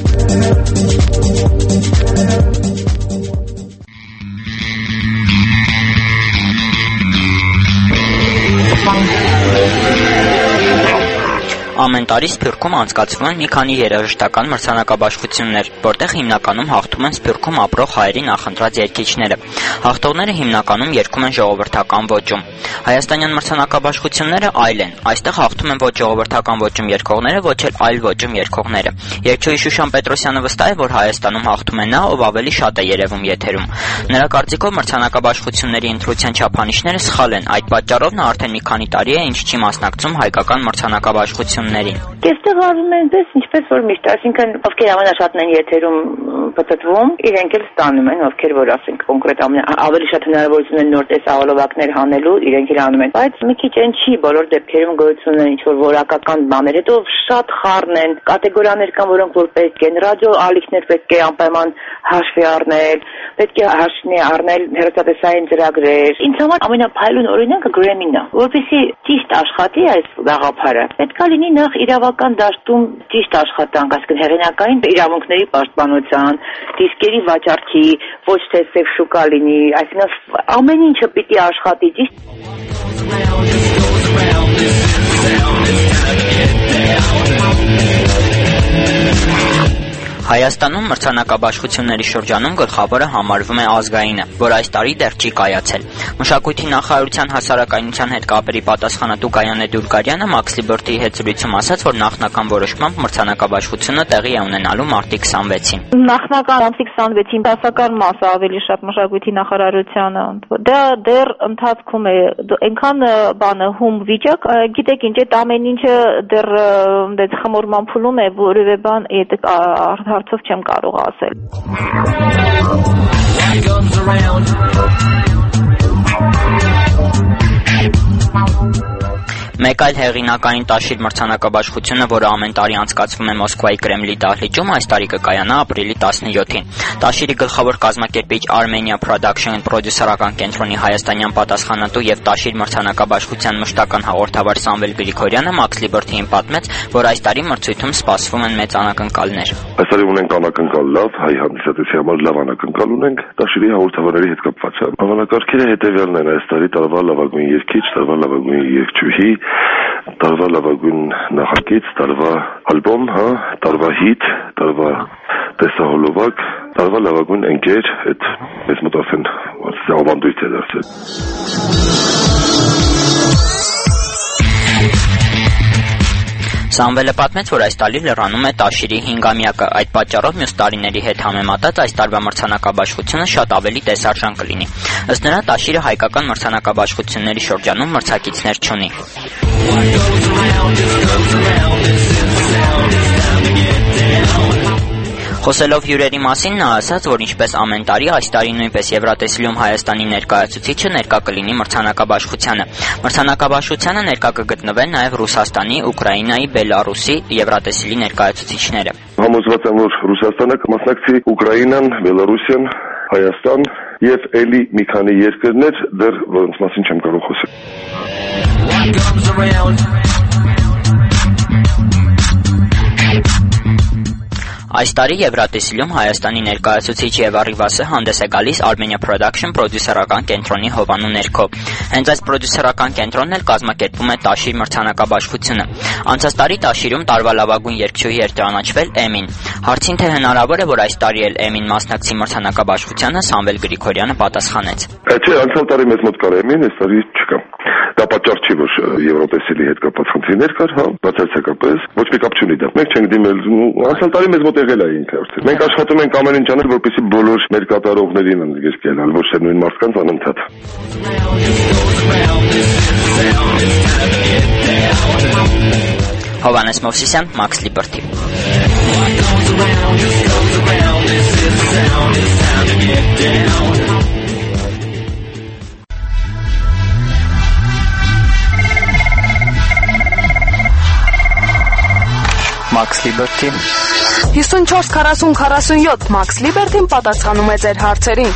Ամեն տարի Սփյուռքում անցկացվում են մի քանի երաժշտական մրցանակաբաշխություններ, որտեղ հիմնականում հաղթում են Սփյուռքում ապրող հայերի նախընտրած երգիչները։ Հաղթողները հիմնականում երգում են ժողովրդական ոճում։ Հայաստանյան մրցանակաբաշխությունները այլ են։ Այստեղ հաղթում են ոչ ժողովրդական ոճում երգողները, ոչ էլ այլ ոճում երգողները։ Երգչուհի Շուշան Պետրոսյանը վստահ է, որ Հայաստանում հաղթում է նա, ով ավելի շատ է երևում եթերում։ Նրա կարծիքով մրցանակաբաշխությունների ընտրության չափանիշները սխալ են։ Այդ պատճառով նա արդեն մի քանի տարի է, ինչ չի մասնակցում հայկական մրցանակաբաշխություններին։ բացառություններին։ Այստեղ արվում է այնպես, ինչպես որ միշտ, այսինքն ովքեր ամենաշատն են եթերում պատտվում, իրենք էլ ստանում են, ովքեր որ ասենք կոնկրետ ավելի շատ հնարավորություն են նոր տեսահոլովակներ հանելու, իրենք էլ անում են, բայց մի քիչ այն չի, բոլոր դեպքերում գոյություն ունեն ինչ-որ որակական բաներ, հետո շատ խառն են, կատեգորիաներ կան, որոնք որ պետք են, ռադիո ալիքներ պետք է անպայման հաշվի առնել, պետք է հաշվի առնել հեռուստատեսային ծրագրեր։ Ինձ համար ամենափայլուն օրինակը Grammy-ն է, որովհետեւ ճիշտ աշխատի այս գաղափարը։ Պետք է լինի նախ իրավական դաշտում ճիշտ աշխատանք, այսինքն հեղինակային իրավունքների պաշտպանության, դիսկերի վաճառքի, ոչ թե սև շուկա լինի, այսինքն ամեն ինչը պիտի աշխատի ճիշտ։ Հայաստանում մրցանակաբաշխությունների շրջանում գլխավորը համարվում է ազգայինը, որ այս տարի դեռ չի կայացել։ Մշակույթի նախարարության հասարակայնության հետ կապերի պատասխանատու Գայանե Դուրգարյանը Max Liberty-ի հետ զրույցում ասաց, որ նախնական որոշմամբ մրցանակաբաշխությունը տեղի է ունենալու մարտի 26-ին։ Նախնական մարտի 26-ին դասական մասը ավելի շատ մշակույթի նախարարությանը, դա դեռ ընթացքում է, այնքան բանը հում վիճակ, գիտեք ինչ, այդ ամեն ինչը դեռ խմորման փուլում է, որևէ բան հարցով չեմ կարող ասել։ Մեկ այլ հեղինակային տաշիր մրցանակաբաշխությունը, որը ամեն տարի անցկացվում է Մոսկվայի Կրեմլի դահլիճում, այս տարի կկայանա ապրիլի 17-ին։ Տաշիրի գլխավոր կազմակերպիչ Armenia Production պրոդյուսերական կենտրոնի հայաստանյան պատասխանատու եւ տաշիր մրցանակաբաշխության մշտական հաղորդավար Սամվել Գրիգորյանը Max Liberty-ին պատմեց, որ այս տարի մրցույթում սպասվում են մեծ անակնկալներ։ Այս տարի ունենք անակնկալ լավ, հայ հանդիսատեսի համար լավ անակնկալ ունենք, տաշիրի հաղորդավարների հետ կապված։ Անվանակարգերը հետեւյալն են այս տարի՝ տարվա լավագույն երգիչ, տարվա լավագույն երգչուհի, տարվա լավագույն նախագիծ, տարվա ալբոմ, տարվա հիթ, տարվա տեսահոլովակ, տարվա լավագույն ընկեր, այդ մեզ մոտ ասեն ավանդույթ է դարձել։ Սամվելը պատմեց, որ այս տարի լրանում է տաշիրի 5-ամյակը, այդ պատճառով մյուս տարիների հետ համեմատած այս տարվա մրցանակաբաշխությունը շատ ավելի տեսարժան կլինի։ Ըստ նրա, տաշիրը հայկական մրցանակաբաշխությունների շրջանում մրցակիցներ չունի։ Խոսելով հյուրերի մասին նա ասաց, որ ինչպես ամեն տարի, այս տարի նույնպես Եվրատեսիլում Հայաստանի ներկայացուցիչը ներկա կլինի մրցանակաբաշխությանը։ Մրցանակաբաշխությանը ներկա կգտնվեն նաև Ռուսաստանի, Ուկրաինայի, Բելարուսի, Եվրատեսիլի ներկայացուցիչները։ Համոզված եմ, որ Ռուսաստանը կմասնակցի, Ուկրաինան, Բելարուսիան, Հայաստան եւ էլի մի քանի երկրներ, դեռ որոնց մասին չեմ կարող խոսել։ Այս տարի Եվրատեսիլում Հայաստանի ներկայացուցիչ Եվա Ռիվասը հանդես է գալիս Armenia Production պրոդյուսերական կենտրոնի հովանու ներքո։ Հենց այս պրոդյուսերական կենտրոնն էլ կազմակերպում է տաշիր մրցանակաբաշխությունը։ Անցած տարի տաշիրում տարվա լավագույն երգչուհի էր ճանաչվել Էմին։ Հարցին թե հնարավոր է, որ այս տարի էլ Էմին մասնակցի մրցանակաբաշխությանը, Սամվել Գրիգորյանը պատասխանեց։ Չէ, անցյալ տարի մեզ մոտ կար Էմին, այս տարի չկա։ Դա պատճառ չի, որ Եվրոպեսիլի հետ կապված խնդիրներ կար, բացարձակապես ոչ մի կապ չունի դա։ Մենք չենք դիմել, անցյալ տարի մեզ մոտ եղել է ինքը արդեն։ Մենք աշխատում ենք ամեն ինչ անել, որպեսզի բոլոր մեր կատարողներին ընդգրկել գնալ, ոչ թե նույն մարդկանց անընդհատ։ Հովանես Մովսիսյան, Max Liberty։ Max Liberty 54-40-47 Max Liberty-ն պատասխանում է ձեր հարցերին։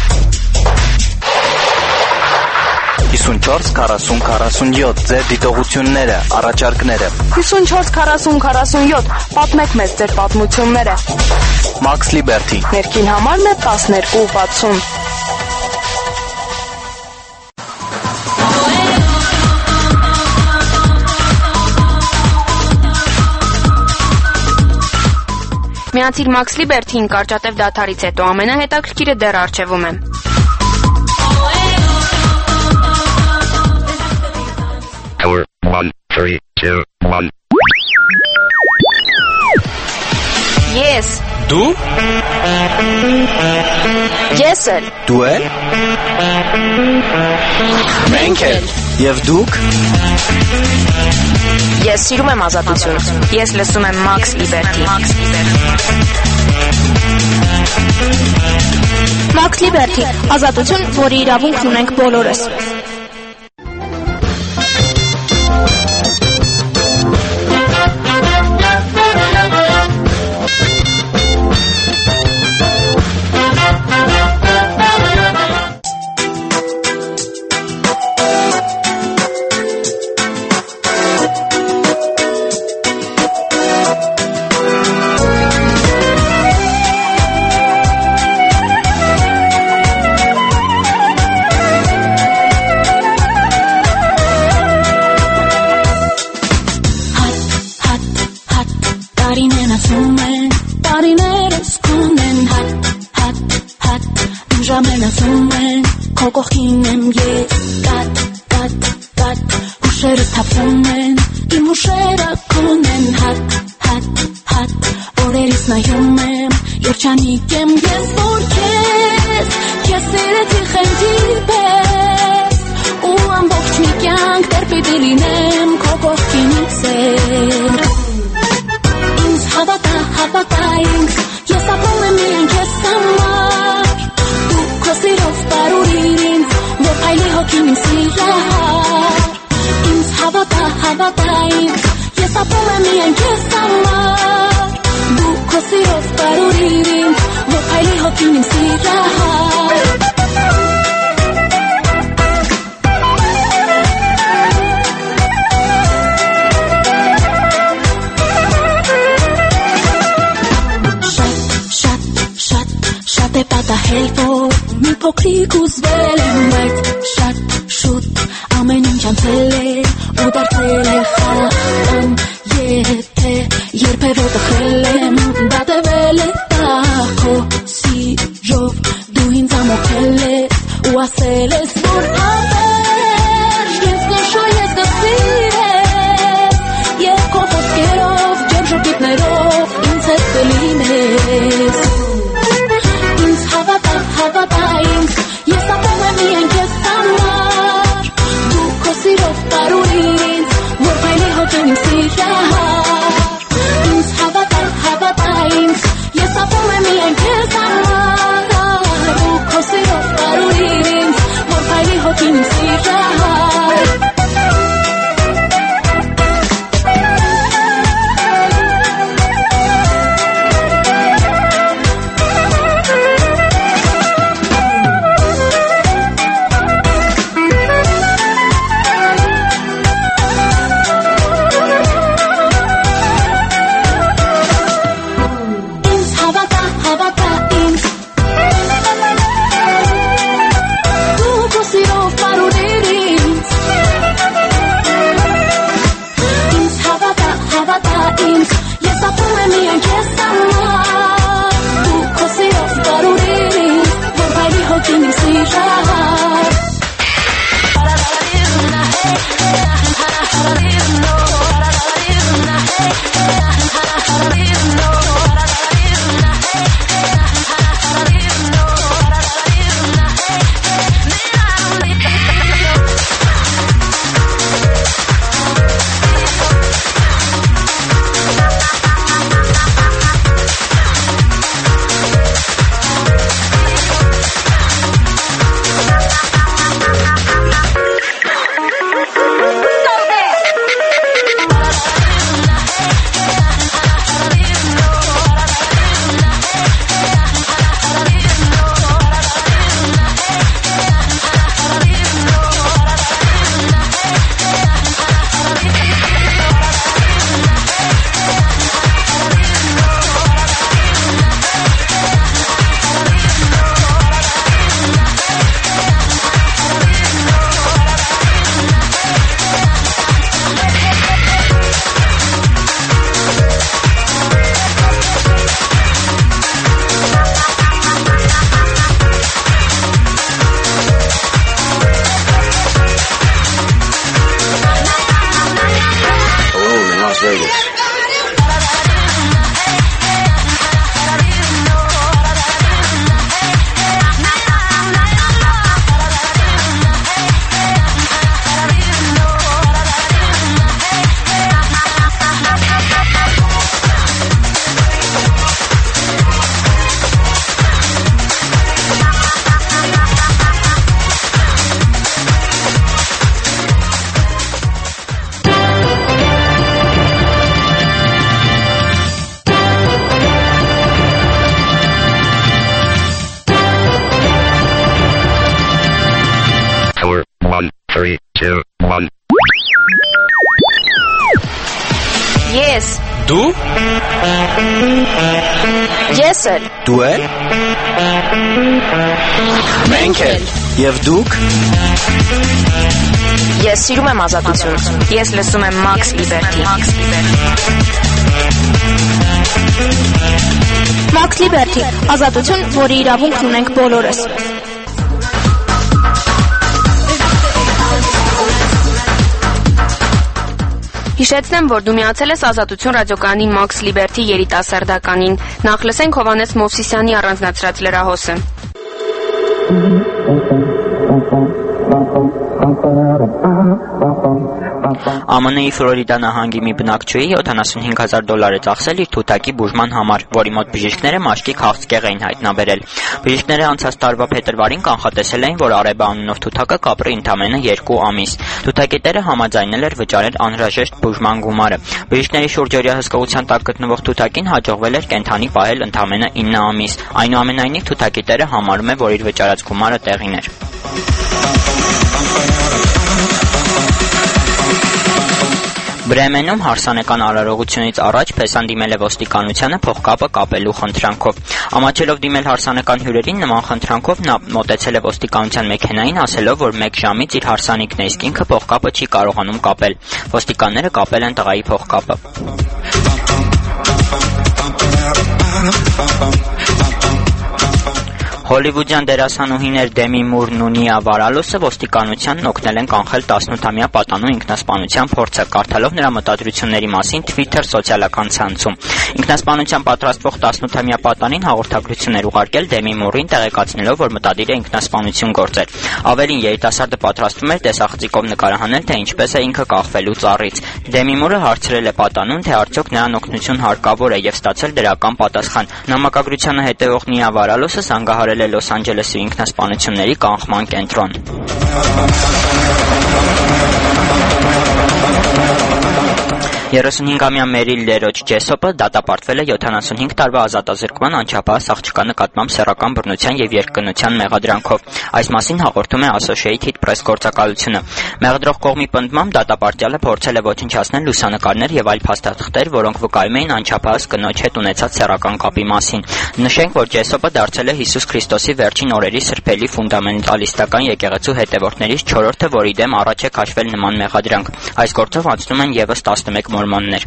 54-40-47 ձեր դիտողությունները, առաջարկները։ 54-40-47 պատմեք մեզ ձեր պատմությունները։ Max Liberty Ներքին համարն է 1260։ Միացիր Max Liberty-ին կարճատև դադարից հետո ամենահետաքրքիրը դեռ առջևում է։ Hour 1, 3, 2, 1 Yes, Ես։ Դու։ Ես էլ։ Դու էլ։ Մենք էլ։ Եվ դուք։ Ես սիրում եմ ազատություն։ Ես լսում եմ Max Liberty։ Max Liberty, ազատություն, որի իրավունքն ունենք բոլորս։ 3, 2, 1. Ես Դու Ես էլ Դու էլ Մենք էլ Եվ դուք Ես սիրում եմ ազատություն Ես լսում եմ Max Liberty Max Liberty ազատություն, որի իրավունքն ունենք բոլորս Հիշեցնեմ, որ դու միացել ես Ազատություն ռադիոկայանին Max Liberty երիտասարդականին։ Նախ լսենք Հովհաննես Մովսիսյանի առանձնացրած լրահոսը։ ԱՄՆ-ի Ֆլորիդա նահանգի մի բնակչուհի $75,000 է ծախսել իր թութակի բուժման համար, որի մոտ բժիշկները մաշկի քաղցկեղ էին հայտնաբերել։ Բժիշկները անցած տարվա փետրվարին կանխատեսել էին, որ Արեբա անունով թութակը կապրի ընդամենը 2 ամիս։ Թութակի տերը համաձայնել էր վճարել անհրաժեշտ բուժման գումարը։ Բժիշկների շուրջօրյա հսկողության տակ գտնվող թութակին հաջողվել էր կենդանի պահել ընդամենը 9 ամիս։ Այնուամենայնիվ թութակի տերը համարում է, որ իր վճարած գումարը տեղին էր։ Բրեմենում հարսանեկան արարողությունից առաջ Փեսան դիմել է ոստիկանությանը փողկապը կապելու խնդրանքով։ Ամաչելով դիմել հարսանեկան հյուրերին նման խնդրանքով նա մոտեցել է ոստիկանության մեքենային, ասելով, որ 1 ժամից իր հարսանիքն է, իսկ ինքը փողկապը չի կարողանում կապել։ Ոստիկանները կապել են տղայի փողկապը։ Հոլիվուդյան դերասանուհիներ Դեմի Մուրն ու Նիա Վարալոսը ոստիկանությանն օգնել են կանխել 18-ամյա պատանու ինքնասպանության փորձը, կարդալով նրա մտադրությունների մասին Twitter սոցիալական ցանցում։ Ինքնասպանության պատրաստվող 18-ամյա պատանին հաղորդագրություններ ուղարկել Դեմի Մուրին, տեղեկացնելով, որ մտադիր է ինքնասպանություն գործել։ Ավելին, երիտասարդը պատրաստվում էր տեսախցիկով նկարահանել, թե ինչպես է ինքը կախվելու ծառից։ Դեմի Մուրը հարցրել է պատանուն, թե արդյոք նրան օգնություն հարկավոր է եւ ստացել դրական պատասխան։ Նամակագրությանը հետևող Նիա Վարալոսը զանգահարել է Լոս Անջելեսի ինքնասպանությունների կանխման կենտրոն։ 35-ամյա Մերիլ Լերոջ Ջեսոպը դատապարտվել է 75 տարվա ազատազրկման անչափահաս աղջկա նկատմամբ սեռական բռնության եւ երկկնության մեղադրանքով։ Այս մասին հաղորդում է Associated Press գործակալությունը։ Մեղադրող կողմի պնդմամբ դատապարտյալը փորձել է ոչնչացնել լուսանկարներ եւ այլ փաստաթղթեր, որոնք վկայում էին անչափահաս կնոջ հետ ունեցած սեռական կապի մասին։ Նշենք, որ Ջեսոպը դարձել է Հիսուս Քրիստոսի վերջին օրերի սրբելի ֆունդամենտալիստական եկեղեցու հետևորդներից 4-րդը, որի դեմ առաջ է քաշվել նման մեղադրանք։ Այս գործով անցնում են եւս 11 մորմոններ։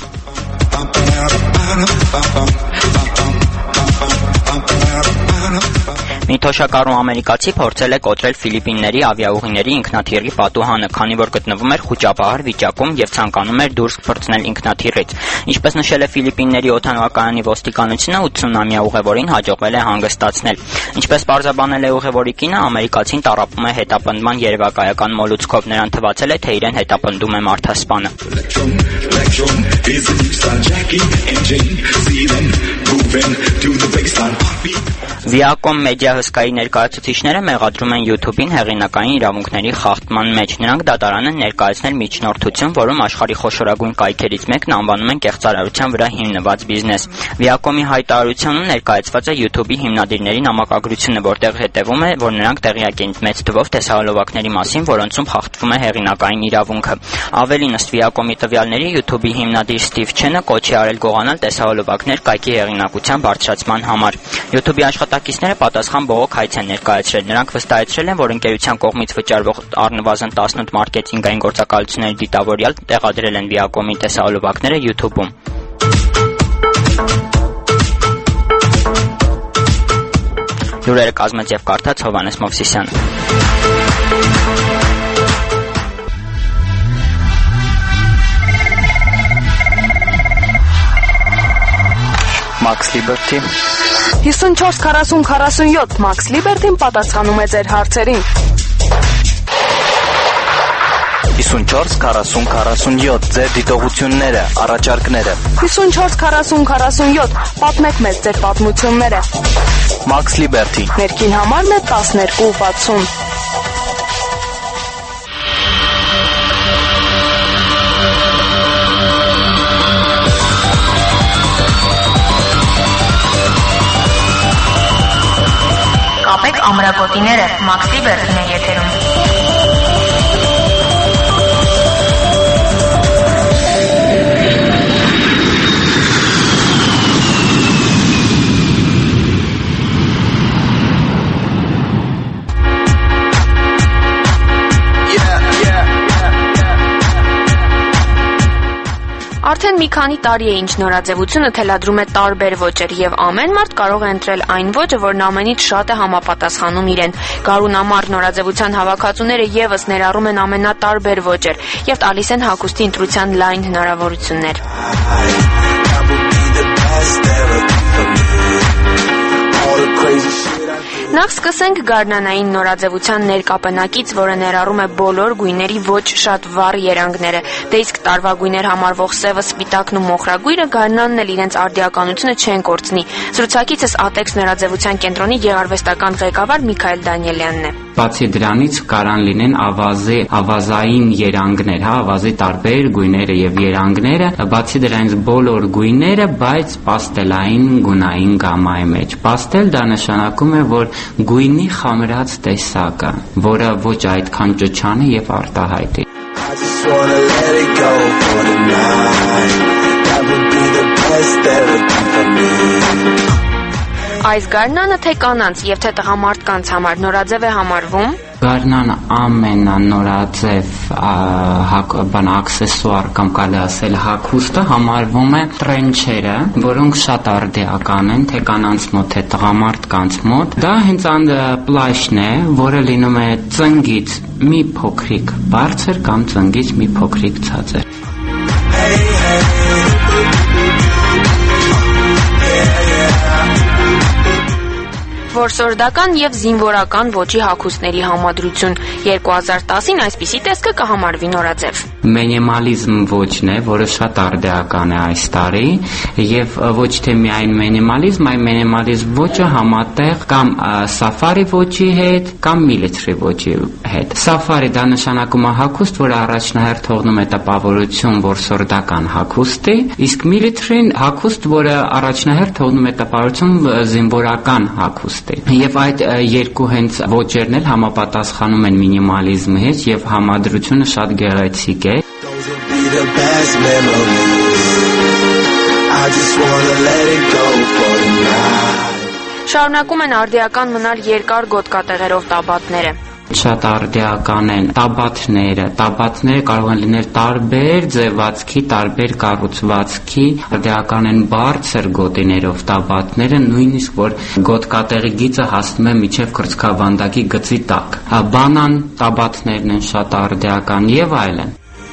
Մի թոշակառու ամերիկացի փորձել է կոտրել Ֆիլիպինների ավիաուղիների ինքնաթիռի պատուհանը, քանի որ գտնվում էր խուճապահար վիճակում եւ ցանկանում էր դուրս պրծնել ինքնաթիռից։ Ինչպես նշել է Ֆիլիպինների օդանավակայանի ոստիկանությունը, 80-ամյա ուղևորին հաջողվել է հանգստացնել։ Ինչպես պարզաբանել է ուղևորի կինը, ամերիկացին տառապում է հետապնդման երևակայական մոլուցքով, նրան թվացել է, թե իրեն հետապնդում է մարդասպանը։ Viacom մեդիա հսկայի ներկայացուցիչները մեղադրում են YouTube-ին հեղինակային իրավունքների խախտման մեջ։ Նրանք դատարան են ներկայացնել միջնորդություն, որում աշխարհի խոշորագույն կայքերից մեկն անվանում են կեղծարարության վրա հիմնված բիզնես։ Viacom-ի հայտարարությունում ներկայացված է YouTube-ի հիմնադիրների նամակագրությունը, որտեղ հետևում է, որ նրանք տեղյակ են մեծ թվով տեսահոլովակների մասին, որոնցում խախտվում է հեղինակային իրավունքը։ Ավելին, ըստ Viacom-ի տվյալների, YouTube-ի հիմնադիր Steve Chen-ը կոչ է արել գողանալ տեսահոլովակներ կայքի հեղինակության բարձրացման համար։ YouTube-ի աշխատակիցները պատասխան բողոք հայց են ներկայացրել։ Նրանք վստահեցրել են, որ ընկերության կողմից վճարվող առնվազն 18 մարքեթինգային գործակալությունների դիտավորյալ տեղադրել են Viacom-ի տեսահոլովակները YouTube-ում։ Լուրերը կազմեց եւ կարդաց Հովհաննես Մովսիսյանը։ Max Liberty 54-40-47 Max Liberty-ն պատասխանում է ձեր հարցերին։ 54-40-47 ձեր դիտողությունները, առաջարկները։ 54-40-47 պատմեք մեզ ձեր պատմությունները։ Max Liberty Ներքին համարն է 1260։ Կապեք ամրագոտիները, Max Liberty-ն է եթերում։ Արդեն մի քանի տարի է ինչ նորաձևությունը թելադրում է տարբեր ոճեր եւ ամեն մարդ կարող է ընտրել այն ոճը, որն ամենից շատ է համապատասխանում իրեն։ Գարունամառ նորաձևության հավաքածուները եւս ներառում են ամենատարբեր ոճեր եւ տալիս են հագուստի ընտրության լայն հնարավորություններ։ Նախ սկսենք գարնանային նորաձևության ներկապնակից, որը ներառում է բոլոր գույների ոչ շատ վառ երանգները։ Դե իսկ տարվա գույներ համարվող սևը, սպիտակն ու մոխրագույրը գարնանն էլ իրենց արդիականությունը չեն կորցնի։ Զրուցակիցս Ատեքս նորաձևության կենտրոնի գեղարվեստական ղեկավար Միքայել Դանիելյանն է։ Բացի դրանից կարան լինեն ավազային երանգներ, ավազի տարբեր գույները եւ երանգները, բացի դրանից բոլոր գույները, բայց պաստելային գունային գամայի մեջ։ Պաստել դա նշանակում է, որ գույնի խամրած տեսակը, որը ոչ այդքան ճճան է եւ արտահայտ է։ Այս գարնանը թե կանանց եւ թե տղամարդկանց համար նորաձև է համարվում։ Գարնանը ամենանորաձև աքսեսուար կամ կարելի ասել հագուստը համարվում է տրենչերը, որոնք շատ արդիական են թե կանանց մոտ, թե տղամարդկանց մոտ։ Դա հենց պլաշն է, որը լինում է ծնգից մի փոքրիկ բարձր կամ ծնգից մի փոքրիկ ցածր։ Որսորդական եւ զինվորական ոճի հագուստների համադրություն 2010-ին այսպիսի տեսքը կհամարվի նորաձև։ Մինիմալիզմ ոճն է, որը շատ արդիական է այս տարի եւ ոչ թե միայն մինիմալիզմ, այլ մինիմալիզմ ոճը համատեղ կամ սաֆարի ոճի հետ կամ միլիտարի ոճի հետ։ Սաֆարի դա նշանակում է հագուստ, որը առաջնահերթ թողնում է տպավորություն որսորդական հագուստի, իսկ միլիտարին հագուստ, որը առաջնահերթ թողնում է տպավորություն զինվորական հագուստ։ Եվ այդ երկու հենց ոճերն էլ համապատասխանում են մինիմալիզմի հետ եւ համադրությունը շատ գեղեցիկ է։ Շարունակում են արդիական մնալ երկար գոտկատեղերով տաբատները։ Շատ արդիական են տաբատները կարող են լինել տարբեր ձևացքի, տարբեր կառուցվածքի, արդիական են բարձր գոտիներով տաբատները, նույնիսկ որ գոտկատեղի գիծը հասնում է մինչև կրծքավանդակի գծի տակ։ Բանան տաբատներն են շատ արդիական եւ այլն։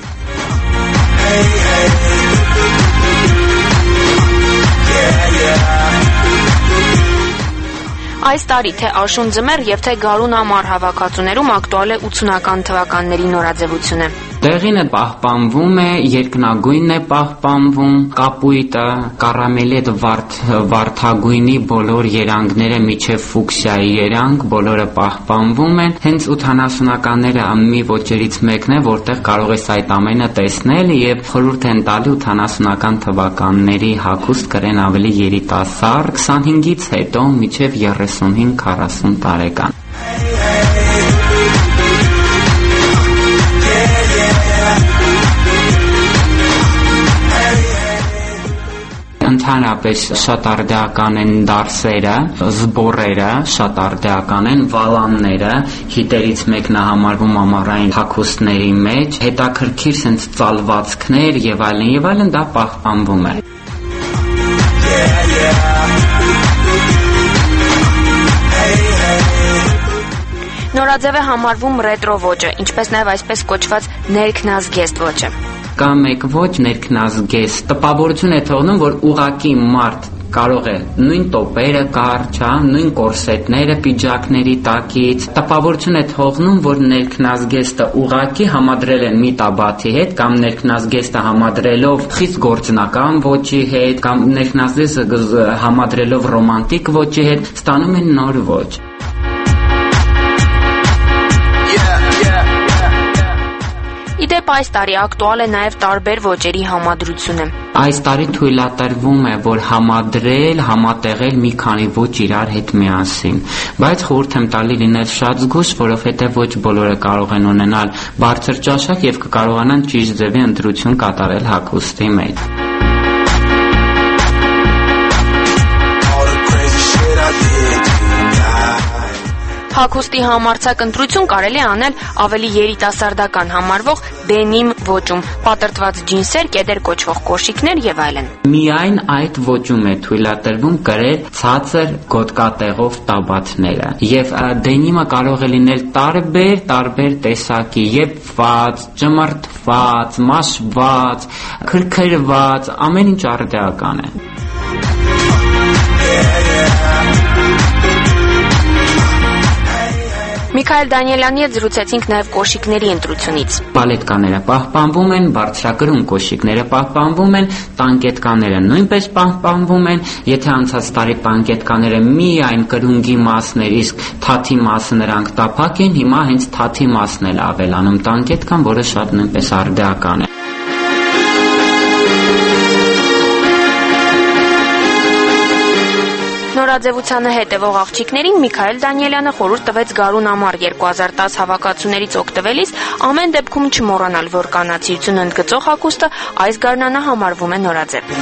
Այս տարի թե աշուն ձմեռ եւ թե գարուն ամառ հավաքածուներում ակտուալ է 80-ական թվականների նորաձևությունը։ Տեղին է պահպանվում է, երկնագույնն է պահպանվում, կապույտը, կարամելի այդ վարդագույնի բոլոր երանգները միջև ֆուկսիայի երանգ, բոլորը պահպանվում են։ Հենց 80-ականները մի ոճերից մեկն է, որտեղ կարող ես այդ ամենը տեսնել եւ խորհուրդ են տալի 80-ական թվականների հագուստ կրեն ավելի երիտասարդ, 25-ից հետո միջև 35-40 տարեկան։ Ընդհանրապես շատ արդիական են դարսերը, զբորերը, շատ արդիական են վալանները, հիտերից մեկն է համարվում ամառային հագուստների մեջ, հետաքրքիր sense ծալվածքներ եւ այլն, դա պահպանվում է։ Նորաձև է համարվում ռետրո ոճը, ինչպես նաև այսպես կոչված ներքնազգեստ ոճը։ Կա մեկ ոճ ներքնազգեստ, տպավորություն է թողնում, որ ուղակի մարդ կարող է նույն տոպերը կարճ, նույն կորսետները պիջակների տակից, տպավորություն է թողնում, որ ներքնազգեստը ուղակի համադրել են մի տաբաթի հետ կամ ներքնազգեստը համադրելով խիստ գործնական ոճի հետ կամ ներքնազգեստը համադրելով ռոմանտիկ ոճի հետ ստանում են նոր ոճ։ Իդեպ այս տարի ակտուալ է նաև տարբեր ոճերի համադրությունը։ Այս տարի թույլատրվում է, որ համատեղել մի քանի ոճ իրար հետ միասին, բայց խորհուրդ եմ տալի լինել շատ զգույշ, որովհետև ոչ բոլորը կարող են ունենալ բարձր ճաշակ եւ կկարողանան ճիշտ ձևի ընտրություն կատարել հագուստի մեջ։ Հագուստի համարձակ ընտրություն կարելի է անել ավելի երիտասարդական համարվող դենիմ ոճում, պատրտված ջինսեր, կետեր կոչվող կոշիկներ եւ այլն։ Միայն այդ ոճում է թույլատրվում կրել ցածր գոտկատեղով տաբատները եւ դենիմը կարող է լինել տարբեր տեսակի, եփված, ճմրթված, մաշված, քրքրված, ամեն ինչ արդիական է։ Միքայել Դանիելյանի հետ զրուցեցինք նաև կոշիկների ընտրությունից։ Պալետկաները պահպանվում են, բարձրակրում կոշիկները պահպանվում են, տանկետկաները նույնպես պահպանվում են։ Եթե անցած տարի տանկետկաները միայն կրունգի մասն էր, իսկ թաթի մասը նրանք տափակ են, հիմա հենց թաթի մասն էլ ավելանում տանկետկան, որը շատ նույնպես արդիական է։ Նորաձևությանը հետևող աղջիկներին Միքայել Դանիելյանը խորհուրդ տվեց գարուն ամառ 2010 հավաքածուներից օգտվելիս ամեն դեպքում չմոռանալ, որ կանացիություն ընդգծող հագուստը այս գարնանը համարվում է նորաձև։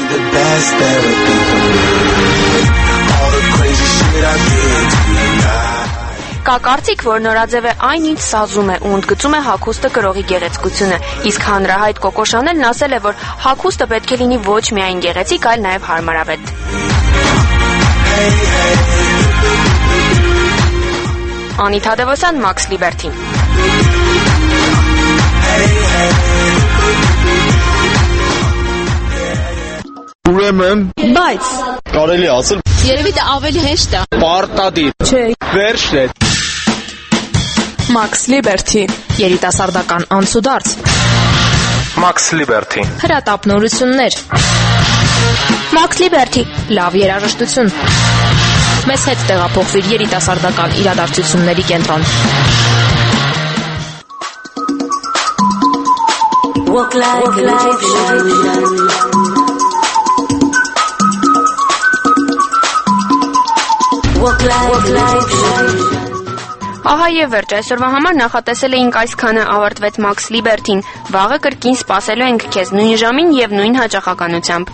Կա կարծիք, որ նորաձև է այն, ինչ սազում է ու ընդգծում է հագուստը կրողի գեղեցկությունը, իսկ հանրահայտ Կոկո Շանելն ասել է, որ հագուստը պետք է լինի ոչ միայն գեղեցիկ, այլ նաև հարմարավետ։ Անիթա Դևոսյան, Max Liberty։ Ուրեմն, բայց կարելի ասել, երևի դա ավելի հեշտ է։ Պարտադիր։ Չէ։ Վերջն է։ Max Liberty, երիտասարդական անցուդարձ։ Max Liberty, հրատապնորություններ։ Max Liberty, լավ երաժշտություն։ Մեզ հետ տեղափոխվիր երիտասարդական իրադարձությունների կենտրոն։ Walk like Egyptian. Walk like Egyptian. Ահա եւ վերջ, այսօրվա համար նախատեսել էինք այսքանը, ավարտվեց Max Liberty-ն։ Վաղը կրկին սպասելու ենք քեզ նույն ժամին եւ նույն հաճախականությամբ։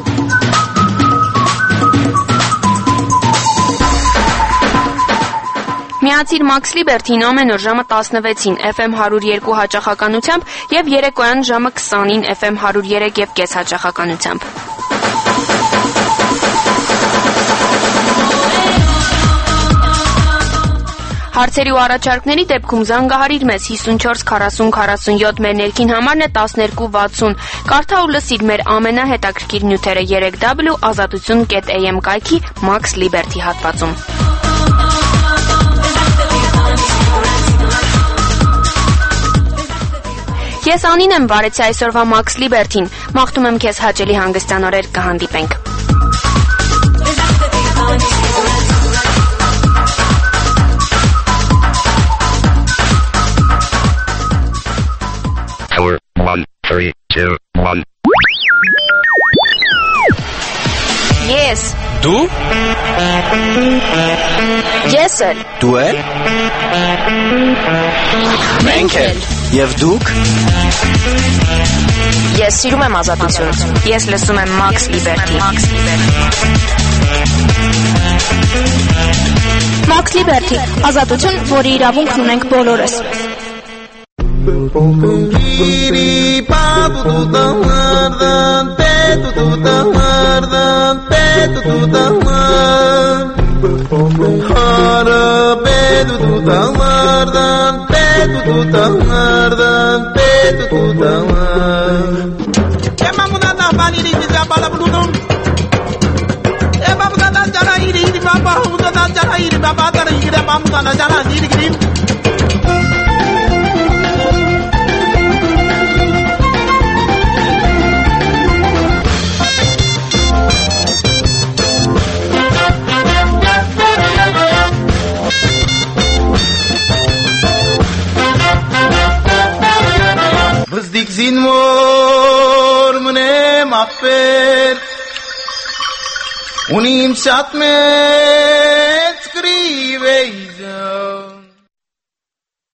Միացիր Max Liberty-ին ամեն օր ժամը 16-ին FM 102 հաճախականությամբ եւ երեկոյան ժամը 20-ին FM 103.5 հաճախականությամբ։ Հարցերի ու առաջարկների դեպքում զանգահարիր մեզ 54 40 47, մեր ներքին համարն է 1260։ Կարդա ու լսիր մեր ամենահետաքրքիր նյութերը 3w.azatutun.am կայքի Max Liberty հատվածում։ Ես Անին եմ, վարեցի այսօրվա Max Liberty-ին։ Մաղթում եմ քեզ հաճելի հանգստյան օրեր, կհանդիպենք։ Hour 1, 3, 2, 1. Yes. Դու? Ես էլ։ Դու էլ։ Մենք էլ։ Եվ դուք։ Ես սիրում եմ ազատություն։ Ես լսում եմ Max Liberty։ Max Liberty, ազատություն, որի իրավունքն ունենք բոլորս։ Vızdik zinmor mne mapper Unim satme